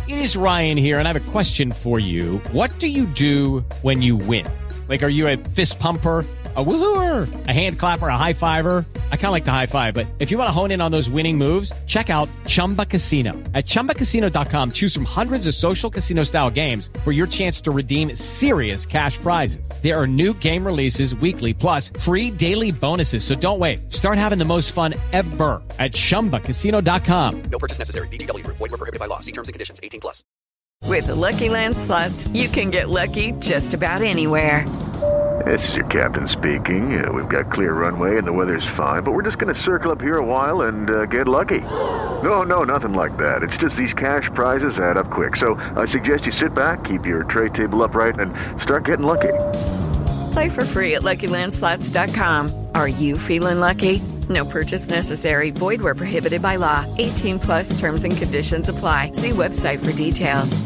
It is Ryan here, and I have a question for you. What do you do when you win? Like, are you a fist pumper, a woohooer, a hand clapper, a high fiver? I kind of like the high five, but if you want to hone in on those winning moves, check out Chumba Casino. At ChumbaCasino.com, choose from hundreds of social casino-style games for your chance to redeem serious cash prizes. There are new game releases weekly, plus free daily bonuses. So don't wait. Start having the most fun ever at ChumbaCasino.com. No purchase necessary. VGW Group. Void where prohibited by law. See terms and conditions. 18+. With the Lucky Land Slots, you can get lucky just about anywhere. This is your captain speaking. We've got clear runway and the weather's fine, but we're just going to circle up here a while and get lucky. No, nothing like that. It's just these cash prizes add up quick. So I suggest you sit back, keep your tray table upright, and start getting lucky. Play for free at LuckyLandSlots.com. Are you feeling lucky? No purchase necessary. Void where prohibited by law. 18+ terms and conditions apply. See website for details.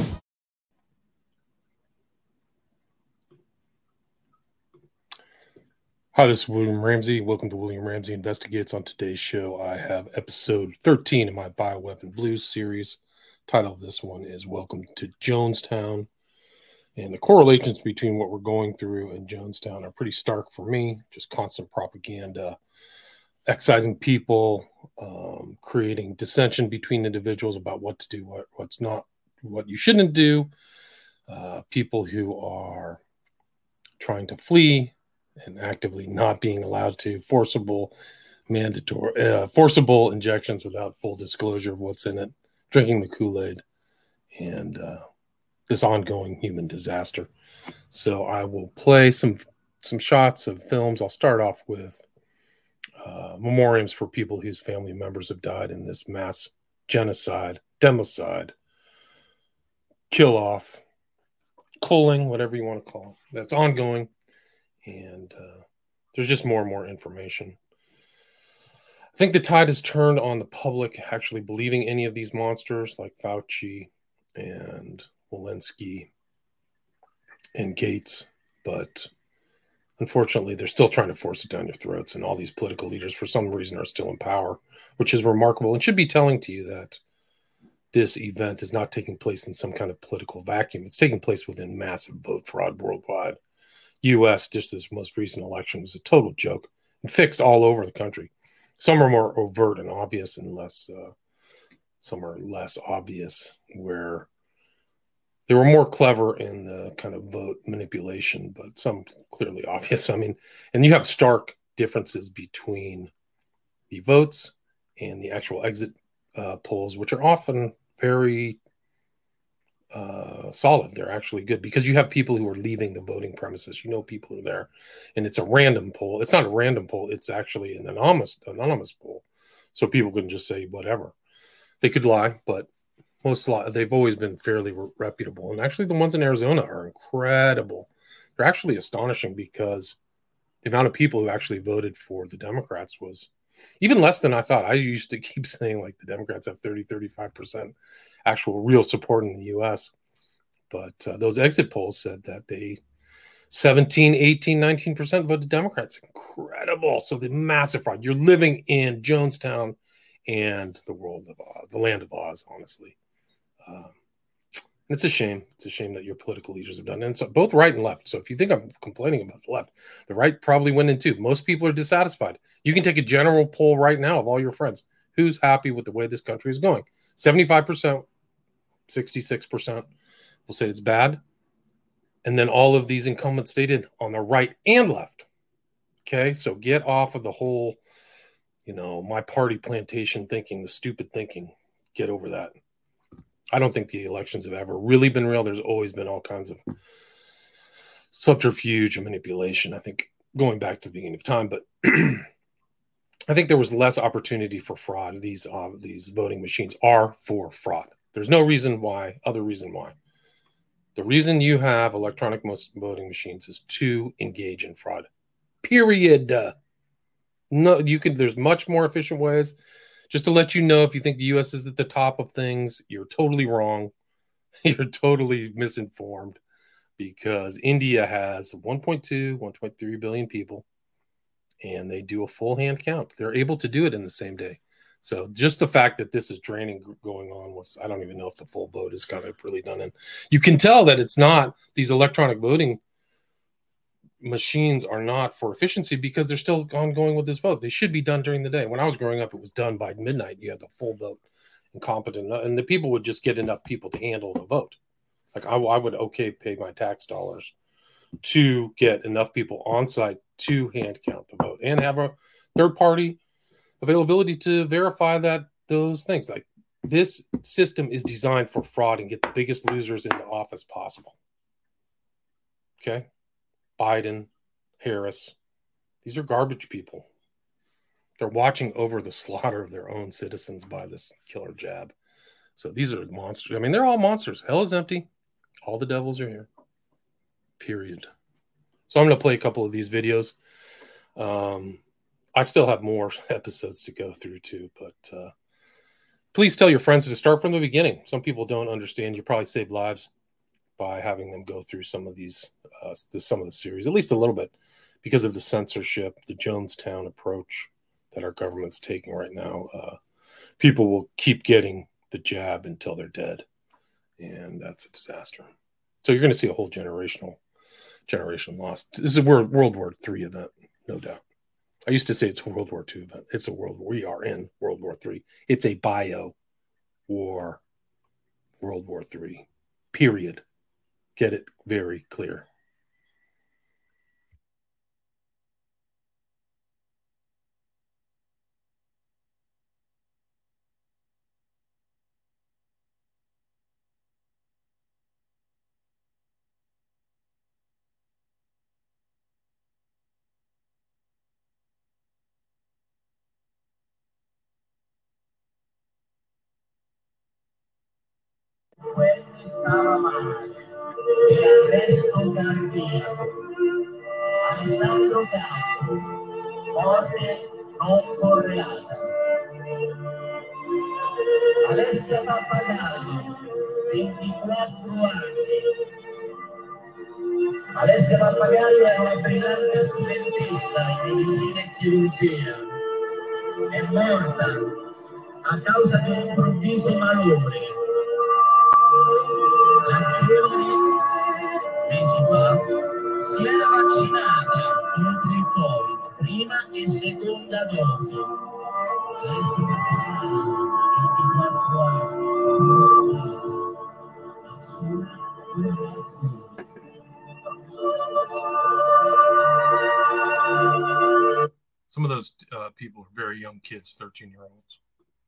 Hi, this is William Ramsey. Welcome to William Ramsey Investigates. On today's show, I have episode 13 of my Bioweapon Blues series. Title of this one is Welcome to Jonestown. And the correlations between what we're going through and Jonestown are pretty stark for me. Just constant propaganda, excising people, creating dissension between individuals about what to do, what's not, what you shouldn't do. People who are trying to flee and actively not being allowed to, forcible injections without full disclosure of what's in it, drinking the Kool-Aid, and this ongoing human disaster. So I will play some shots of films. I'll start off with memoriams for people whose family members have died in this mass genocide, democide, kill-off, culling, whatever you want to call it. That's ongoing. And there's just more and more information. I think the tide has turned on the public actually believing any of these monsters like Fauci and Walensky and Gates. But unfortunately, they're still trying to force it down your throats. And all these political leaders, for some reason, are still in power, which is remarkable and should be telling to you that this event is not taking place in some kind of political vacuum. It's taking place within massive vote fraud worldwide. U.S., just this most recent election, was a total joke and fixed all over the country. Some are more overt and obvious, and some are less obvious, where they were more clever in the kind of vote manipulation, but some clearly obvious. I mean, and you have stark differences between the votes and the actual exit polls, which are often very solid. They're actually good because you have people who are leaving the voting premises. You know, people are there, and it's a random poll. It's not a random poll. It's actually an anonymous poll. So people can just say whatever. They could lie, but they've always been fairly reputable. And actually the ones in Arizona are incredible. They're actually astonishing because the amount of people who actually voted for the Democrats was even less than I thought. I used to keep saying like the Democrats have 35% actual real support in the U.S. But those exit polls said that 17, 18, 19% voted Democrats. Incredible. So the massive fraud. You're living in Jonestown and the world of Oz, the land of Oz, honestly. It's a shame. It's a shame that your political leaders have done. And so both right and left. So if you think I'm complaining about the left, the right probably went in too. Most people are dissatisfied. You can take a general poll right now of all your friends. Who's happy with the way this country is going? 75%, 66% will say it's bad. And then all of these incumbents stated on the right and left. Okay, so get off of the whole, my party plantation thinking, the stupid thinking. Get over that. I don't think the elections have ever really been real. There's always been all kinds of subterfuge and manipulation, I think, going back to the beginning of time. But I think there was less opportunity for fraud. These voting machines are for fraud. There's no other reason why. The reason you have electronic voting machines is to engage in fraud. Period. There's much more efficient ways. Just to let you know, if you think the U.S. is at the top of things, you're totally wrong. You're totally misinformed, because India has 1.3 billion people, and they do a full hand count. They're able to do it in the same day. So just the fact that this is draining going on was, I don't even know if the full vote is kind of really done. And you can tell that it's not, these electronic voting machines are not for efficiency because they're still ongoing with this vote. They should be done during the day. When I was growing up, it was done by midnight. You had the full vote and competent, and the people would just get enough people to handle the vote. Like I would pay my tax dollars to get enough people on site to hand count the vote and have a third party availability to verify that those things. Like this system is designed for fraud and get the biggest losers in the office possible. Okay. Biden, Harris, these are garbage people. They're watching over the slaughter of their own citizens by this killer jab. So these are monsters. I mean, they're all monsters. Hell is empty. All the devils are here. Period. So I'm going to play a couple of these videos. I still have more episodes to go through too, but please tell your friends to start from the beginning. Some people don't understand. You probably save lives by having them go through some of these, some of the series, at least a little bit, because of the censorship, the Jonestown approach that our government's taking right now. People will keep getting the jab until they're dead, and that's a disaster. So you're going to see a whole generation lost. This is a World War III event, no doubt. I used to say it's a World War II event. It's a World War. We are in World War III. It's a bio war, World War III, period. Get it very clear. Stava male e l'arresto cardíaco. Alessandro Capo, morte non correlata. Alessia Pappagalli, 24 anni. Alessia Pappagalli è una brillante studentessa di medicina e chirurgia. È morta a causa di un improvviso malumore. La giovane, mesi fa, si era vaccinata contro il Covid, prima e seconda dose. Alessia Pappagalli, 24 anni. Some of those people are very young kids, 13-year-olds.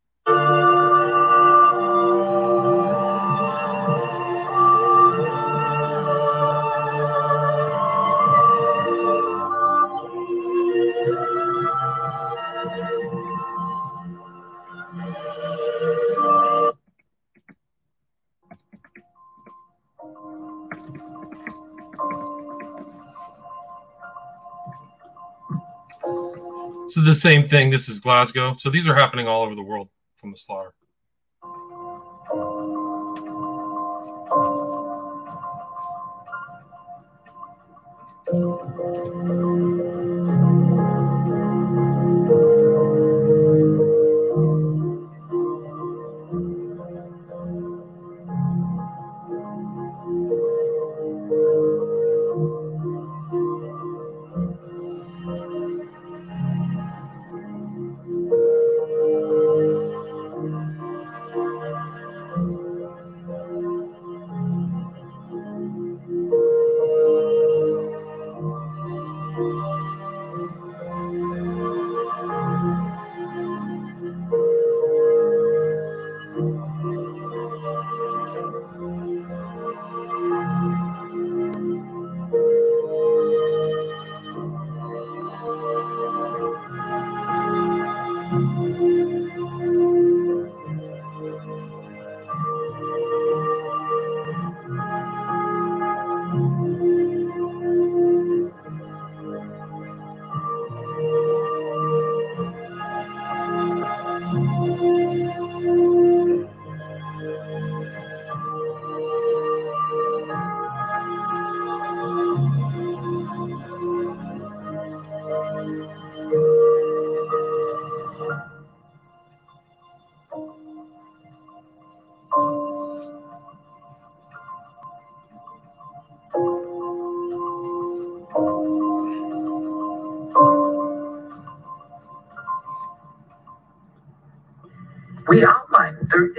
This is the same thing. This is Glasgow. So these are happening all over the world from the slaughter.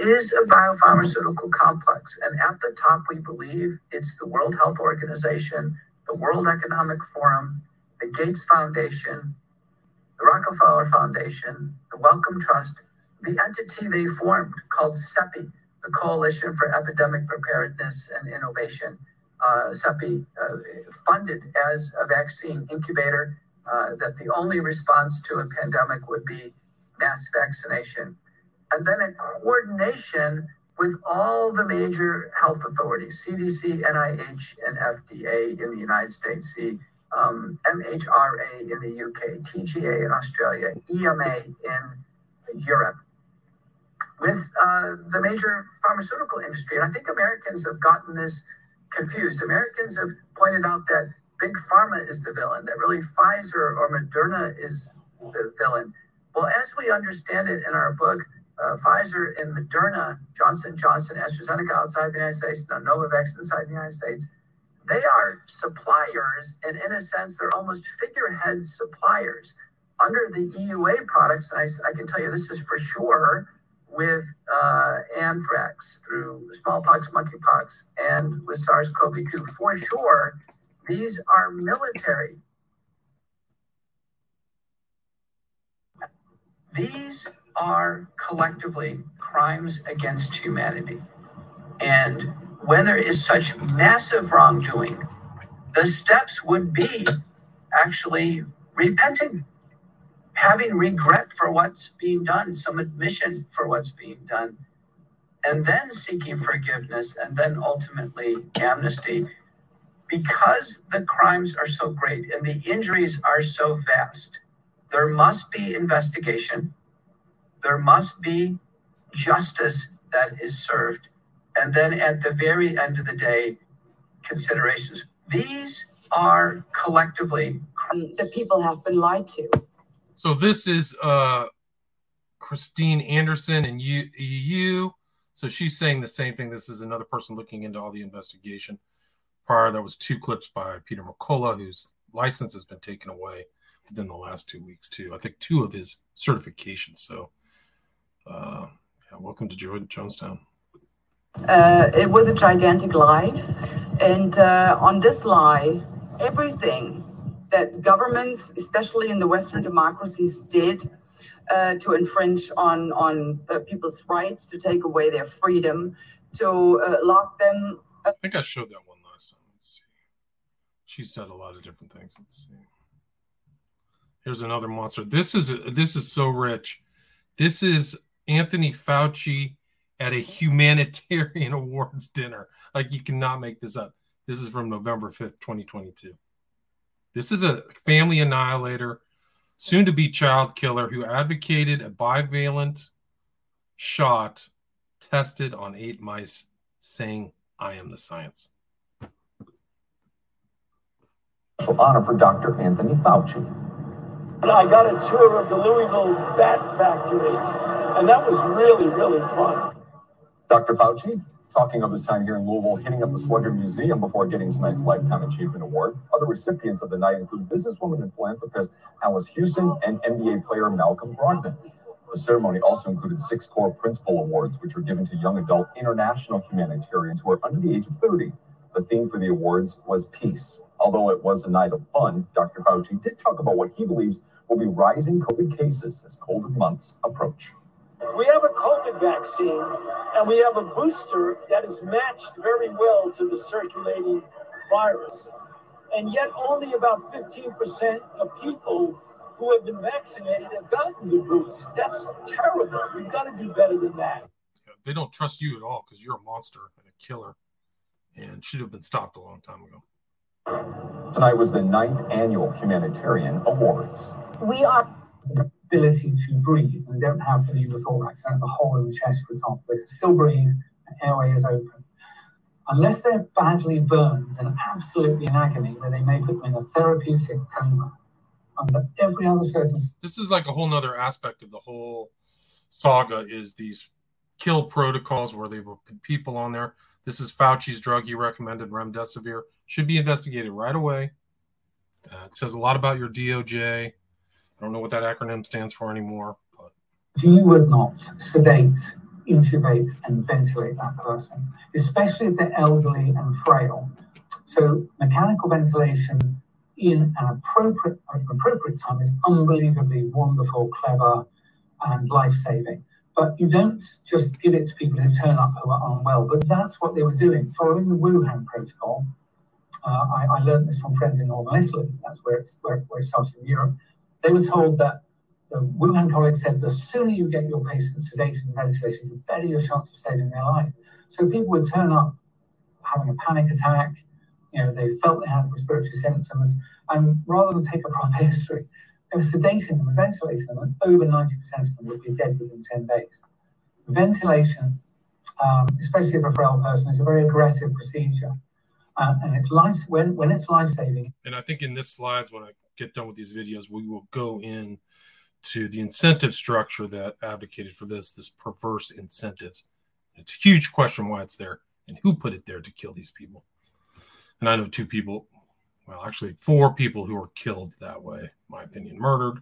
is a biopharmaceutical complex. And at the top, we believe it's the World Health Organization, the World Economic Forum, the Gates Foundation, the Rockefeller Foundation, the Wellcome Trust, the entity they formed called CEPI, the Coalition for Epidemic Preparedness and Innovation. CEPI funded as a vaccine incubator that the only response to a pandemic would be mass vaccination. And then in coordination with all the major health authorities, CDC, NIH, and FDA in the United States, the MHRA in the UK, TGA in Australia, EMA in Europe, with the major pharmaceutical industry. And I think Americans have gotten this confused. Americans have pointed out that Big Pharma is the villain, that really Pfizer or Moderna is the villain. Well, as we understand it in our book, Pfizer and Moderna, Johnson & Johnson, AstraZeneca outside the United States, Novavax inside the United States, they are suppliers, and in a sense, they're almost figurehead suppliers. Under the EUA products, and I can tell you this is for sure, with anthrax, through smallpox, monkeypox, and with SARS-CoV-2, for sure, these are military. These are collectively crimes against humanity. And when there is such massive wrongdoing, the steps would be actually repenting, having regret for what's being done, some admission for what's being done, and then seeking forgiveness, and then ultimately amnesty. Because the crimes are so great and the injuries are so vast, there must be investigation. There must be justice that is served. And then at the very end of the day, considerations. These are collectively the people have been lied to. So this is Christine Anderson in EU. So she's saying the same thing. This is another person looking into all the investigation. Prior, there was 2 clips by Peter McCullough, whose license has been taken away within the last 2 weeks, too. I think 2 of his certifications. So, welcome to Jonestown. It was a gigantic lie. And on this lie, everything that governments, especially in the Western democracies, did to infringe on people's rights, to take away their freedom, to lock them. I think I showed that one last time. Let's see. She said a lot of different things. Let's see. Here's another monster. This is so rich. This is Anthony Fauci at a humanitarian awards dinner. Like, you cannot make this up. This is from November 5th, 2022. This is a family annihilator, soon-to-be child killer who advocated a bivalent shot tested on 8 mice, saying, "I am the science." Honor for Dr. Anthony Fauci. I got a tour of the Louisville Bat Factory, and that was really, really fun. Dr. Fauci, talking of his time here in Louisville, hitting up the Slugger Museum before getting tonight's Lifetime Achievement Award. Other recipients of the night include businesswoman and philanthropist Alice Houston and NBA player Malcolm Brogdon. The ceremony also included 6 core principal awards, which were given to young adult international humanitarians who are under the age of 30. The theme for the awards was peace. Although it was a night of fun, Dr. Fauci did talk about what he believes will be rising COVID cases as colder months approach. We have a COVID vaccine, and we have a booster that is matched very well to the circulating virus. And yet only about 15% of people who have been vaccinated have gotten the boost. That's terrible. We've got to do better than that. They don't trust you at all because you're a monster and a killer and should have been stopped a long time ago. Tonight was the 9th annual Humanitarian Awards. We are ability to breathe and don't have the pneumothorax and the hole in the chest, for example. They can still breathe, the airway is open. Unless they're badly burned and absolutely in agony, where they may put them in a therapeutic coma. Under every other circumstance. This is like a whole nother aspect of the whole saga, is these kill protocols where they will put people on there. This is Fauci's drug he recommended, remdesivir. Should be investigated right away. It says a lot about your DOJ. I don't know what that acronym stands for anymore. But You would not sedate intubate and ventilate that person, especially if they're elderly and frail. So mechanical ventilation in an appropriate time is unbelievably wonderful, clever, and life-saving. But you don't just give it to people who turn up who are unwell. But that's what they were doing, following the Wuhan protocol. I learned this from friends in Northern Italy. That's where it started in Europe. They were told that the Wuhan colleagues said the sooner you get your patients sedated and ventilated, the better your chance of saving their life. So people would turn up having a panic attack. They felt they had respiratory symptoms, and rather than take a proper history, they were sedating them and ventilating them, and over 90% of them would be dead within 10 days. Ventilation, especially if a frail person, is a very aggressive procedure. And it's when it's life-saving. And I think in this slides, when I get done with these videos, we will go in to the incentive structure that advocated for this perverse incentives. It's a huge question why it's there and who put it there to kill these people. And I know 4 people who were killed that way, in my opinion, murdered.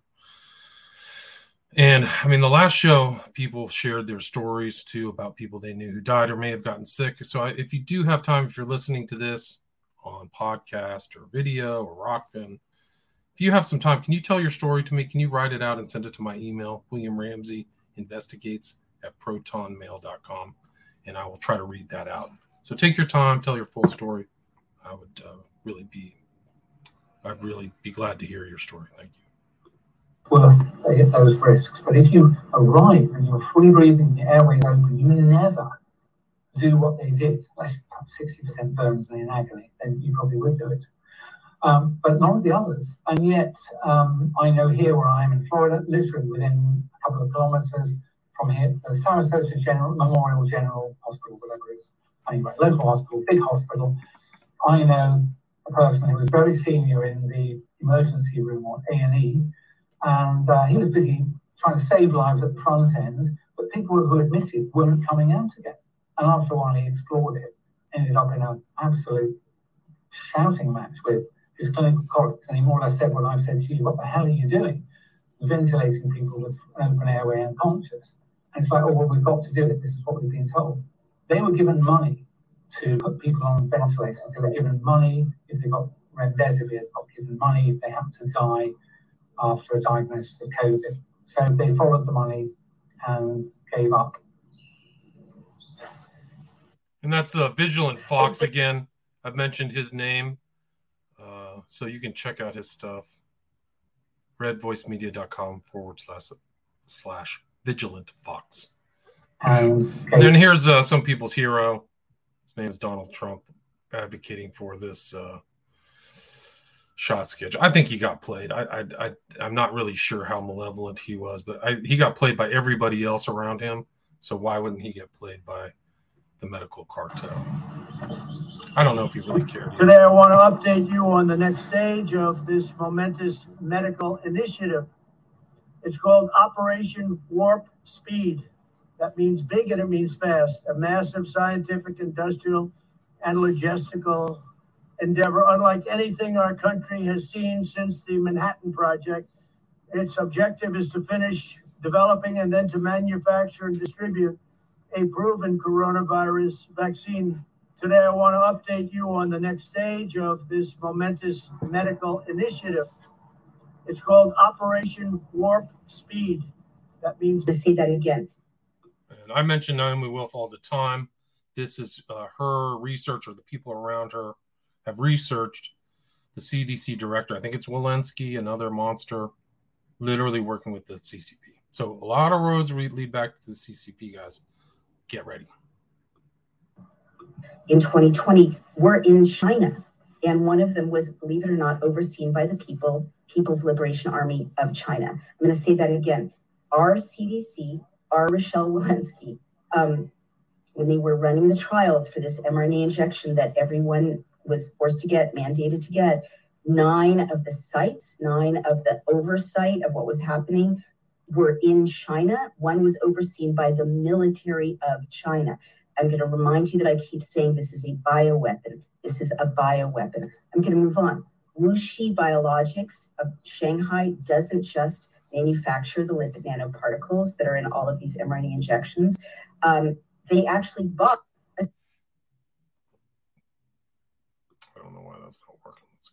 And I mean, the last show, people shared their stories too about people they knew who died or may have gotten sick. So if you do have time, if you're listening to this on podcast or video or Rockfin, if you have some time, can you tell your story to me? Can you write it out and send it to my email, WilliamRamseyInvestigates@protonmail.com, and I will try to read that out. So take your time, tell your full story. I would I'd really be glad to hear your story. Thank you. Worth those risks. But if you arrive and you're free breathing, the airways open, you never do what they did, unless you have 60% burns and in agony, then you probably would do it. But none of the others. And yet, I know here where I am in Florida, literally within a couple of kilometers from here, the Sarasota Memorial General Hospital, whatever it is. Anyway, local hospital, big hospital. I know a person who was very senior in the emergency room or A&E, and he was busy trying to save lives at the front end, but people who admitted weren't coming out again. And after a while, he explored it, ended up in an absolute shouting match with his clinical colleagues, and he more or less said what I've said to you: what the hell are you doing? Ventilating people with an open airway unconscious. And it's like, oh, well, we've got to do it. This is what we've been told. They were given money to put people on ventilators. They were given money if they got remdesivir, they got given money if they happened to die after a diagnosis of COVID. So they followed the money and gave up. And that's Vigilant Fox again. I've mentioned his name, so you can check out his stuff. redvoicemedia.com/Vigilant Fox. And then here's some people's hero. His name is Donald Trump, advocating for this shot schedule. I think he got played. I'm not really sure how malevolent he was, but he got played by everybody else around him. So why wouldn't he get played by the medical cartel? I don't know if he really cared. Today, I want to update you on the next stage of this momentous medical initiative. It's called Operation Warp Speed. That means big and it means fast. A massive scientific, industrial, and logistical endeavor, unlike anything our country has seen since the Manhattan Project. Its objective is to finish developing and then to manufacture and distribute a proven coronavirus vaccine. Today, I want to update you on the next stage of this momentous medical initiative. It's called Operation Warp Speed. That means to say that again. And I mention Naomi Wolf all the time. This is her research, or the people around her have researched the CDC director. I think it's Walensky, another monster, literally working with the CCP. So a lot of roads lead back to the CCP, guys. Get ready. In 2020, we're in China, and one of them was, believe it or not, overseen by the People's Liberation Army of China. I'm going to say that again. Our CDC, our Rochelle Walensky, when they were running the trials for this mRNA injection that everyone was forced to get, mandated to get, 9 of the sites, 9 of the oversight of what was happening were in China. One was overseen by the military of China. I'm going to remind you that I keep saying this is a bioweapon. This is a bioweapon. I'm going to move on. WuXi Biologics of Shanghai doesn't just manufacture the lipid nanoparticles that are in all of these mRNA injections. They actually bought. I don't know why that's not working. Let's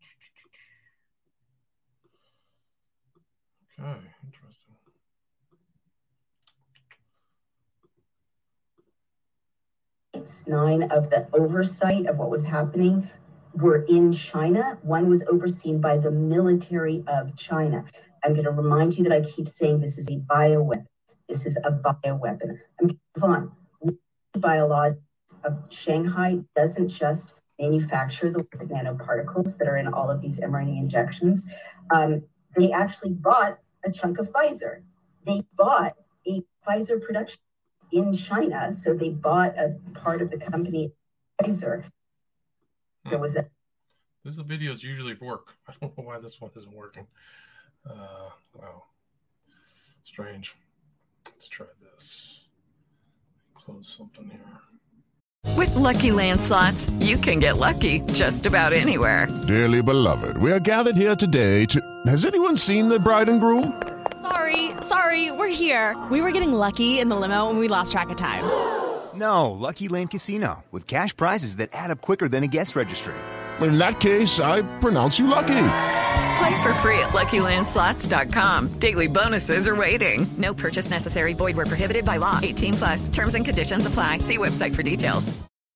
go. Okay, interesting. It's 9 of the oversight of what was happening were in China. One was overseen by the military of China. I'm going to remind you that I keep saying this is a bioweapon. This is a bioweapon. I'm going to move on. Biologics of Shanghai doesn't just manufacture the nanoparticles that are in all of these mRNA injections. They actually bought a chunk of Pfizer. They bought a Pfizer production in China, so they bought a part of the company Pfizer. There was a. These videos usually work. I don't know why this one isn't working. Wow, strange. Let's try this. Close something here. With Lucky Land Slots, you can get lucky just about anywhere. Dearly beloved, we are gathered here today to... Has anyone seen the bride and groom? Sorry, we're here. We were getting lucky in the limo and we lost track of time. No, Lucky Land Casino, with cash prizes that add up quicker than a guest registry. In that case, I pronounce you lucky. Play for free at LuckyLandSlots.com. Daily bonuses are waiting. No purchase necessary. Void where prohibited by law. 18+. Terms and conditions apply. See website for details.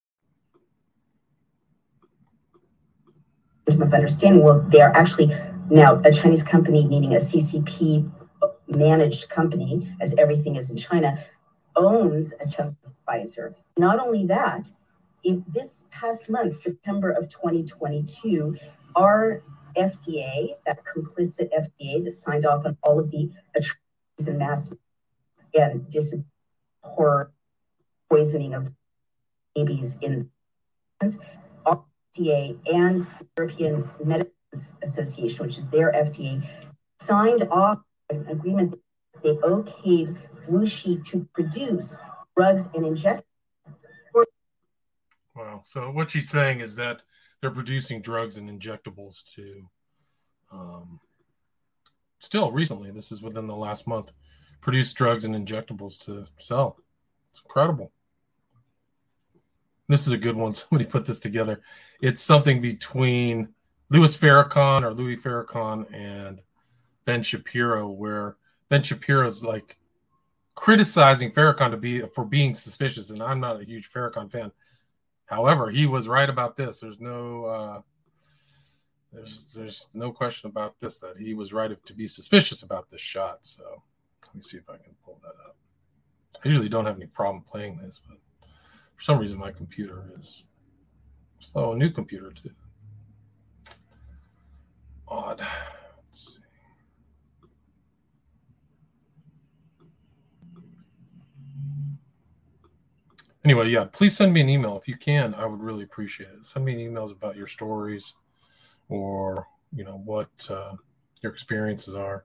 Of understanding, well, they are actually now a Chinese company, meaning a CCP managed company, as everything is in China, owns a chunk of Pfizer. Not only that, in this past month, September of 2022, our FDA, that complicit FDA that signed off on all of the atrocities and mass and just horror poisoning of babies in our FDA and the European Medicines Association, which is their FDA, signed off an agreement that they okayed WuXi to produce drugs and injections. Wow. So what she's saying is that they're producing drugs and injectables to, still recently, this is within the last month, produce drugs and injectables to sell. It's incredible. This is a good one. Somebody put this together. It's something between Louis Farrakhan and Ben Shapiro, where Ben Shapiro's like criticizing Farrakhan for being suspicious, and I'm not a huge Farrakhan fan. However, he was right about this. There's no question about this, that he was right to be suspicious about this shot. So let me see if I can pull that up. I usually don't have any problem playing this, but for some reason my computer is slow. A new computer too. Odd. Let's see. Anyway, yeah, please send me an email if you can. I would really appreciate it. Send me emails about your stories, or what your experiences are.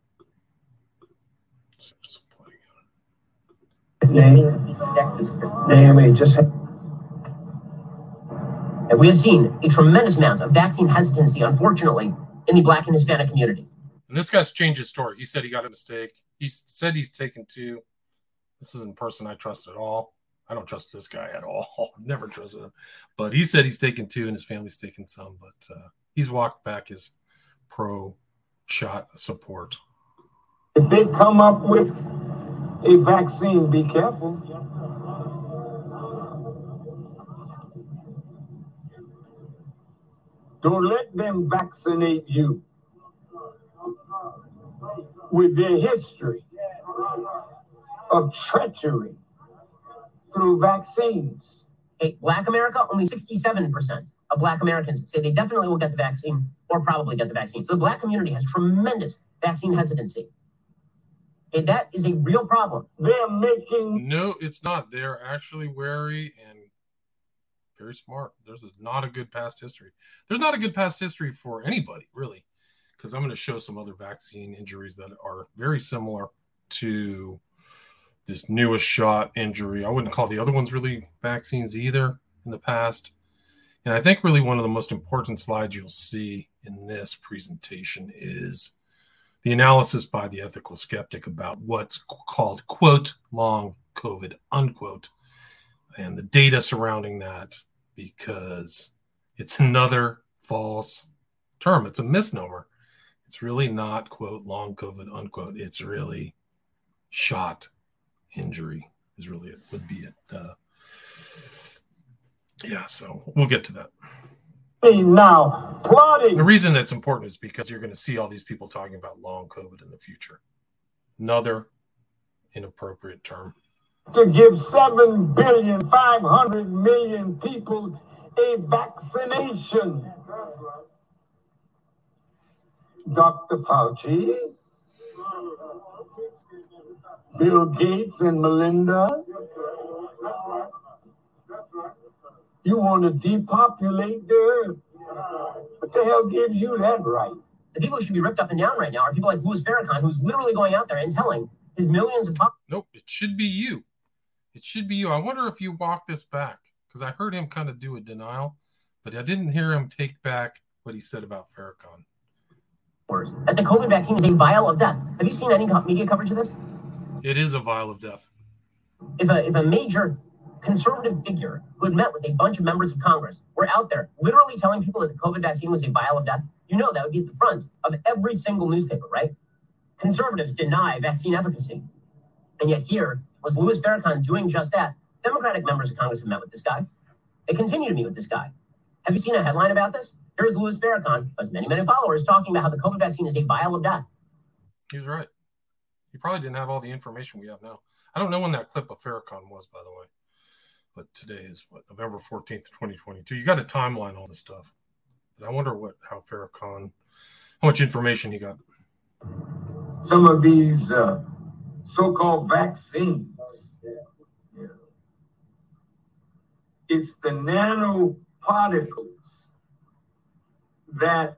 We have seen a tremendous amount of vaccine hesitancy, unfortunately, in the Black and Hispanic community. And this guy's changed his story. He said he got a mistake. He said he's taken 2. This isn't a person I trust at all. I don't trust this guy at all. I've never trusted him. But he said he's taken 2 and his family's taken some. But he's walked back his pro-shot support. If they come up with a vaccine, be careful. Don't let them vaccinate you with their history of treachery through vaccines. Hey, Black America, only 67% of Black Americans say they definitely will get the vaccine or probably get the vaccine. So the Black community has tremendous vaccine hesitancy. And that is a real problem. They're making... No, it's not. They're actually wary and very smart. There's not a good past history. There's not a good past history for anybody, really, because I'm going to show some other vaccine injuries that are very similar to this newest shot injury. I wouldn't call the other ones really vaccines either in the past. And I think really one of the most important slides you'll see in this presentation is the analysis by the ethical skeptic about what's called, quote, long COVID, unquote, and the data surrounding that, because it's another false term. It's a misnomer. It's really not, quote, long COVID, unquote. It's really shot injury is really it, would be it. Yeah, so we'll get to that. Now, plotting. The reason that's important is because you're going to see all these people talking about long COVID in the future. Another inappropriate term. To give 7,500,000,000 people a vaccination. Dr. Fauci, Bill Gates and Melinda, you want to depopulate the earth. What the hell gives you that right? The people who should be ripped up and down right now are people like Louis Farrakhan, who's literally going out there and telling his millions of... Nope, it should be you. It should be you. I wonder if you walk this back, because I heard him kind of do a denial, but I didn't hear him take back what he said about Farrakhan. That the COVID vaccine is a vial of death. Have you seen any media coverage of this? It is a vial of death. If a major conservative figure who had met with a bunch of members of Congress were out there literally telling people that the COVID vaccine was a vial of death, you know that would be at the front of every single newspaper, right? Conservatives deny vaccine efficacy. And yet here was Louis Farrakhan doing just that. Democratic members of Congress have met with this guy. They continue to meet with this guy. Have you seen a headline about this? Here's Louis Farrakhan, who has many, many followers, talking about how the COVID vaccine is a vial of death. He's right. He probably didn't have all the information we have now. I don't know when that clip of Farrakhan was, by the way. But today is, November 14th, 2022. You got a timeline, all this stuff. But I wonder how much information he got. Some of these so-called vaccines, it's the nanoparticles that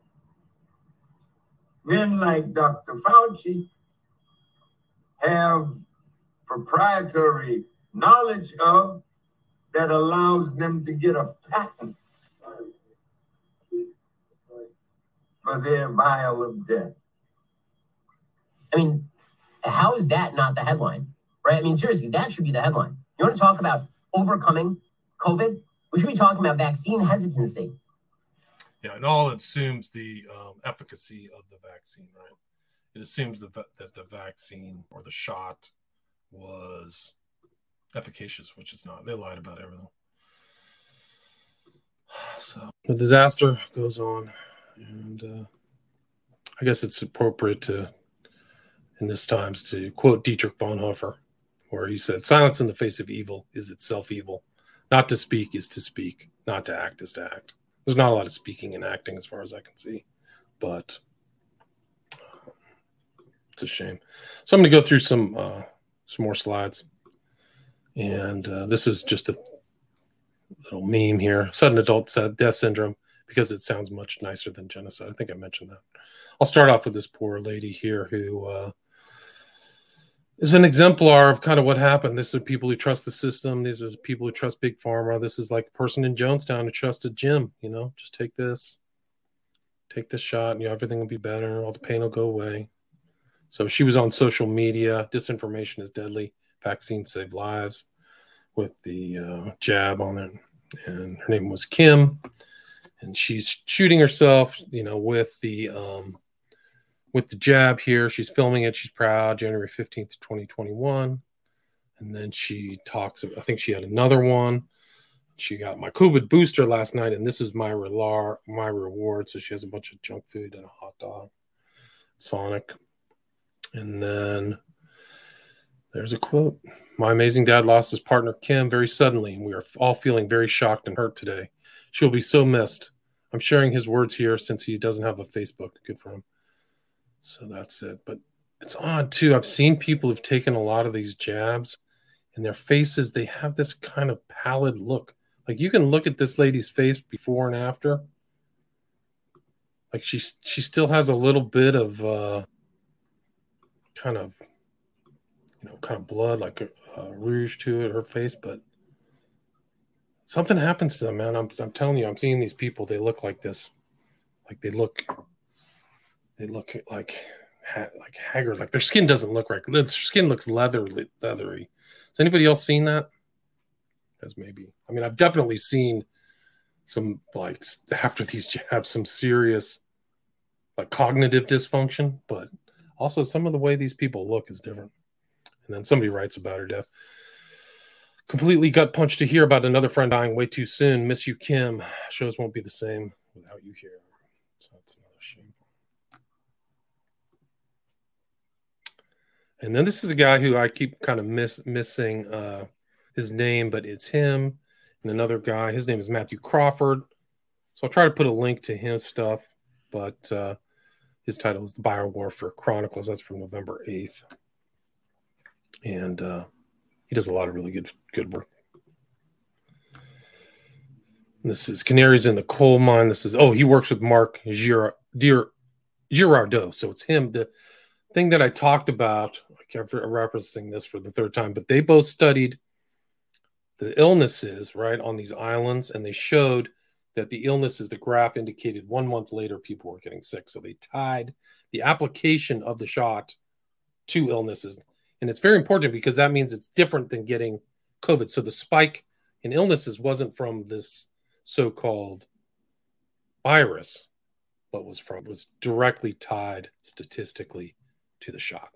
men like Dr. Fauci have proprietary knowledge of, that allows them to get a patent for their vial of death. I mean, how is that not the headline, right? I mean, seriously, that should be the headline. You want to talk about overcoming COVID? We should be talking about vaccine hesitancy. Yeah, and all assumes the efficacy of the vaccine, right? It assumes that the vaccine or the shot was efficacious, which is not. They lied about everything. So the disaster goes on, and I guess it's appropriate in this times to quote Dietrich Bonhoeffer, where he said, "Silence in the face of evil is itself evil. Not to speak is to speak. Not to act is to act." There's not a lot of speaking and acting as far as I can see, but it's a shame. So I'm going to go through some more slides. And this is just a little meme here. Sudden adult death syndrome, because it sounds much nicer than genocide. I think I mentioned that. I'll start off with this poor lady here who is an exemplar of kind of what happened. This is people who trust the system. These are people who trust Big Pharma. This is like a person in Jonestown who trusted Jim. Just take this shot, and everything will be better. All the pain will go away. So she was on social media. Disinformation is deadly. Vaccines save lives, with the jab on it. And her name was Kim. And she's shooting herself, with the jab here. She's filming it. She's proud. January 15th, 2021. And then she talks, I think she had another one. She got my COVID booster last night, and this is my reward. So she has a bunch of junk food and a hot dog. Sonic. And then there's a quote. "My amazing dad lost his partner, Kim, very suddenly, and we are all feeling very shocked and hurt today. She'll be so missed. I'm sharing his words here since he doesn't have a Facebook. Good for him." So that's it. But it's odd, too. I've seen people who've taken a lot of these jabs, and their faces, they have this kind of pallid look. Like, you can look at this lady's face before and after. Like, she still has a little bit of kind of blood, like a rouge to it, her face, but something happens to them, man. I'm telling you, I'm seeing these people. They look like this, like they look like haggard. Like their skin doesn't look right. Their skin looks leathery. Has anybody else seen that? Because maybe. I mean, I've definitely seen some, like, after these jabs, some serious, like, cognitive dysfunction, but also some of the way these people look is different. And then somebody writes about her death. Completely gut punched to hear about another friend dying way too soon. Miss you, Kim. Shows won't be the same without you here. So that's another shame. And then this is a guy who I keep kind of missing his name, but it's him and another guy. His name is Matthew Crawford. So I'll try to put a link to his stuff, but his title is The Biowarfare Chronicles. That's from November 8th. And he does a lot of really good work. And this is Canaries in the Coal Mine. This is, he works with Mark Girardot. So it's him. The thing that I talked about, I kept referencing this for the third time, but they both studied the illnesses, right, on these islands, and they showed that the illnesses, the graph indicated 1 month later people were getting sick. So they tied the application of the shot to illnesses. And it's very important because that means it's different than getting COVID. So the spike in illnesses wasn't from this so-called virus, but was directly tied statistically to the shot.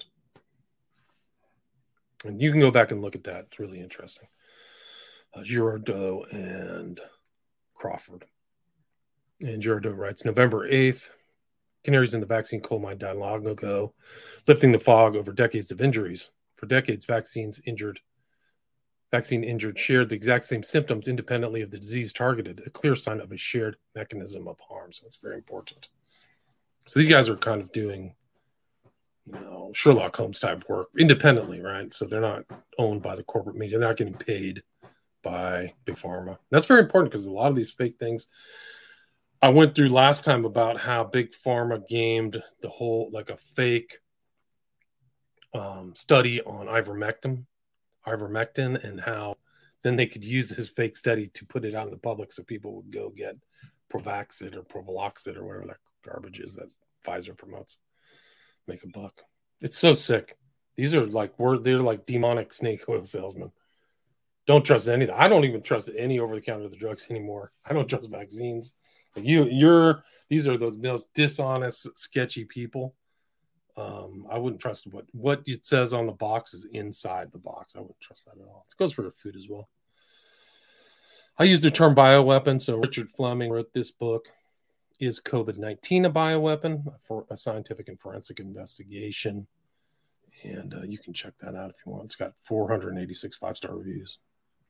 And you can go back and look at that. It's really interesting. Girardot and Crawford. And Girardot writes, November 8th, Canaries in the vaccine coal mine died long ago, lifting the fog over decades of injuries. For decades, vaccine injured shared the exact same symptoms independently of the disease targeted, a clear sign of a shared mechanism of harm. So that's very important. So these guys are kind of doing, Sherlock Holmes type work independently, right? So they're not owned by the corporate media. They're not getting paid by Big Pharma. That's very important because a lot of these fake things I went through last time about how Big Pharma gamed the whole, like a fake study on ivermectin, and how then they could use this fake study to put it out in the public so people would go get Provaxid or Provaloxid or whatever that garbage is that Pfizer promotes. Make a buck. It's so sick. These are they're like demonic snake oil salesmen. Don't trust any of that. I don't even trust any over-the-counter drugs anymore. I don't trust vaccines. These are those most dishonest, sketchy people. I wouldn't trust what it says on the box is inside the box. I wouldn't trust that at all. It goes for the food as well. I use the term bioweapon. So Richard Fleming wrote this book, Is COVID-19 a Bioweapon? For a scientific and forensic investigation. And you can check that out if you want. It's got 486 5-star reviews.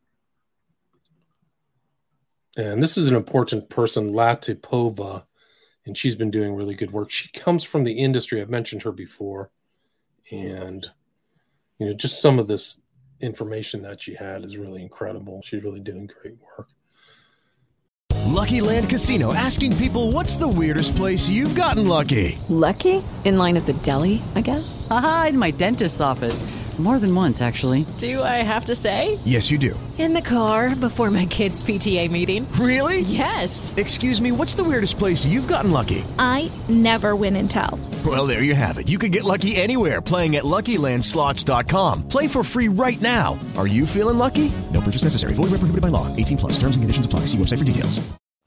And this is an important person, Latipova, and she's been doing really good work. She comes from the industry. I've mentioned her before. And, just some of this information that she had is really incredible. She's really doing great work. Lucky Land Casino, asking people, what's the weirdest place you've gotten lucky? Lucky? In line at the deli, I guess? Aha, in my dentist's office. More than once, actually. Do I have to say? Yes, you do. In the car before my kids' PTA meeting. Really? Yes. Excuse me, what's the weirdest place you've gotten lucky? I never win and tell. Well, there you have it. You can get lucky anywhere, playing at LuckyLandSlots.com. Play for free right now. Are you feeling lucky? No purchase necessary. Void where prohibited by law. 18+. Terms and conditions apply. See website for details.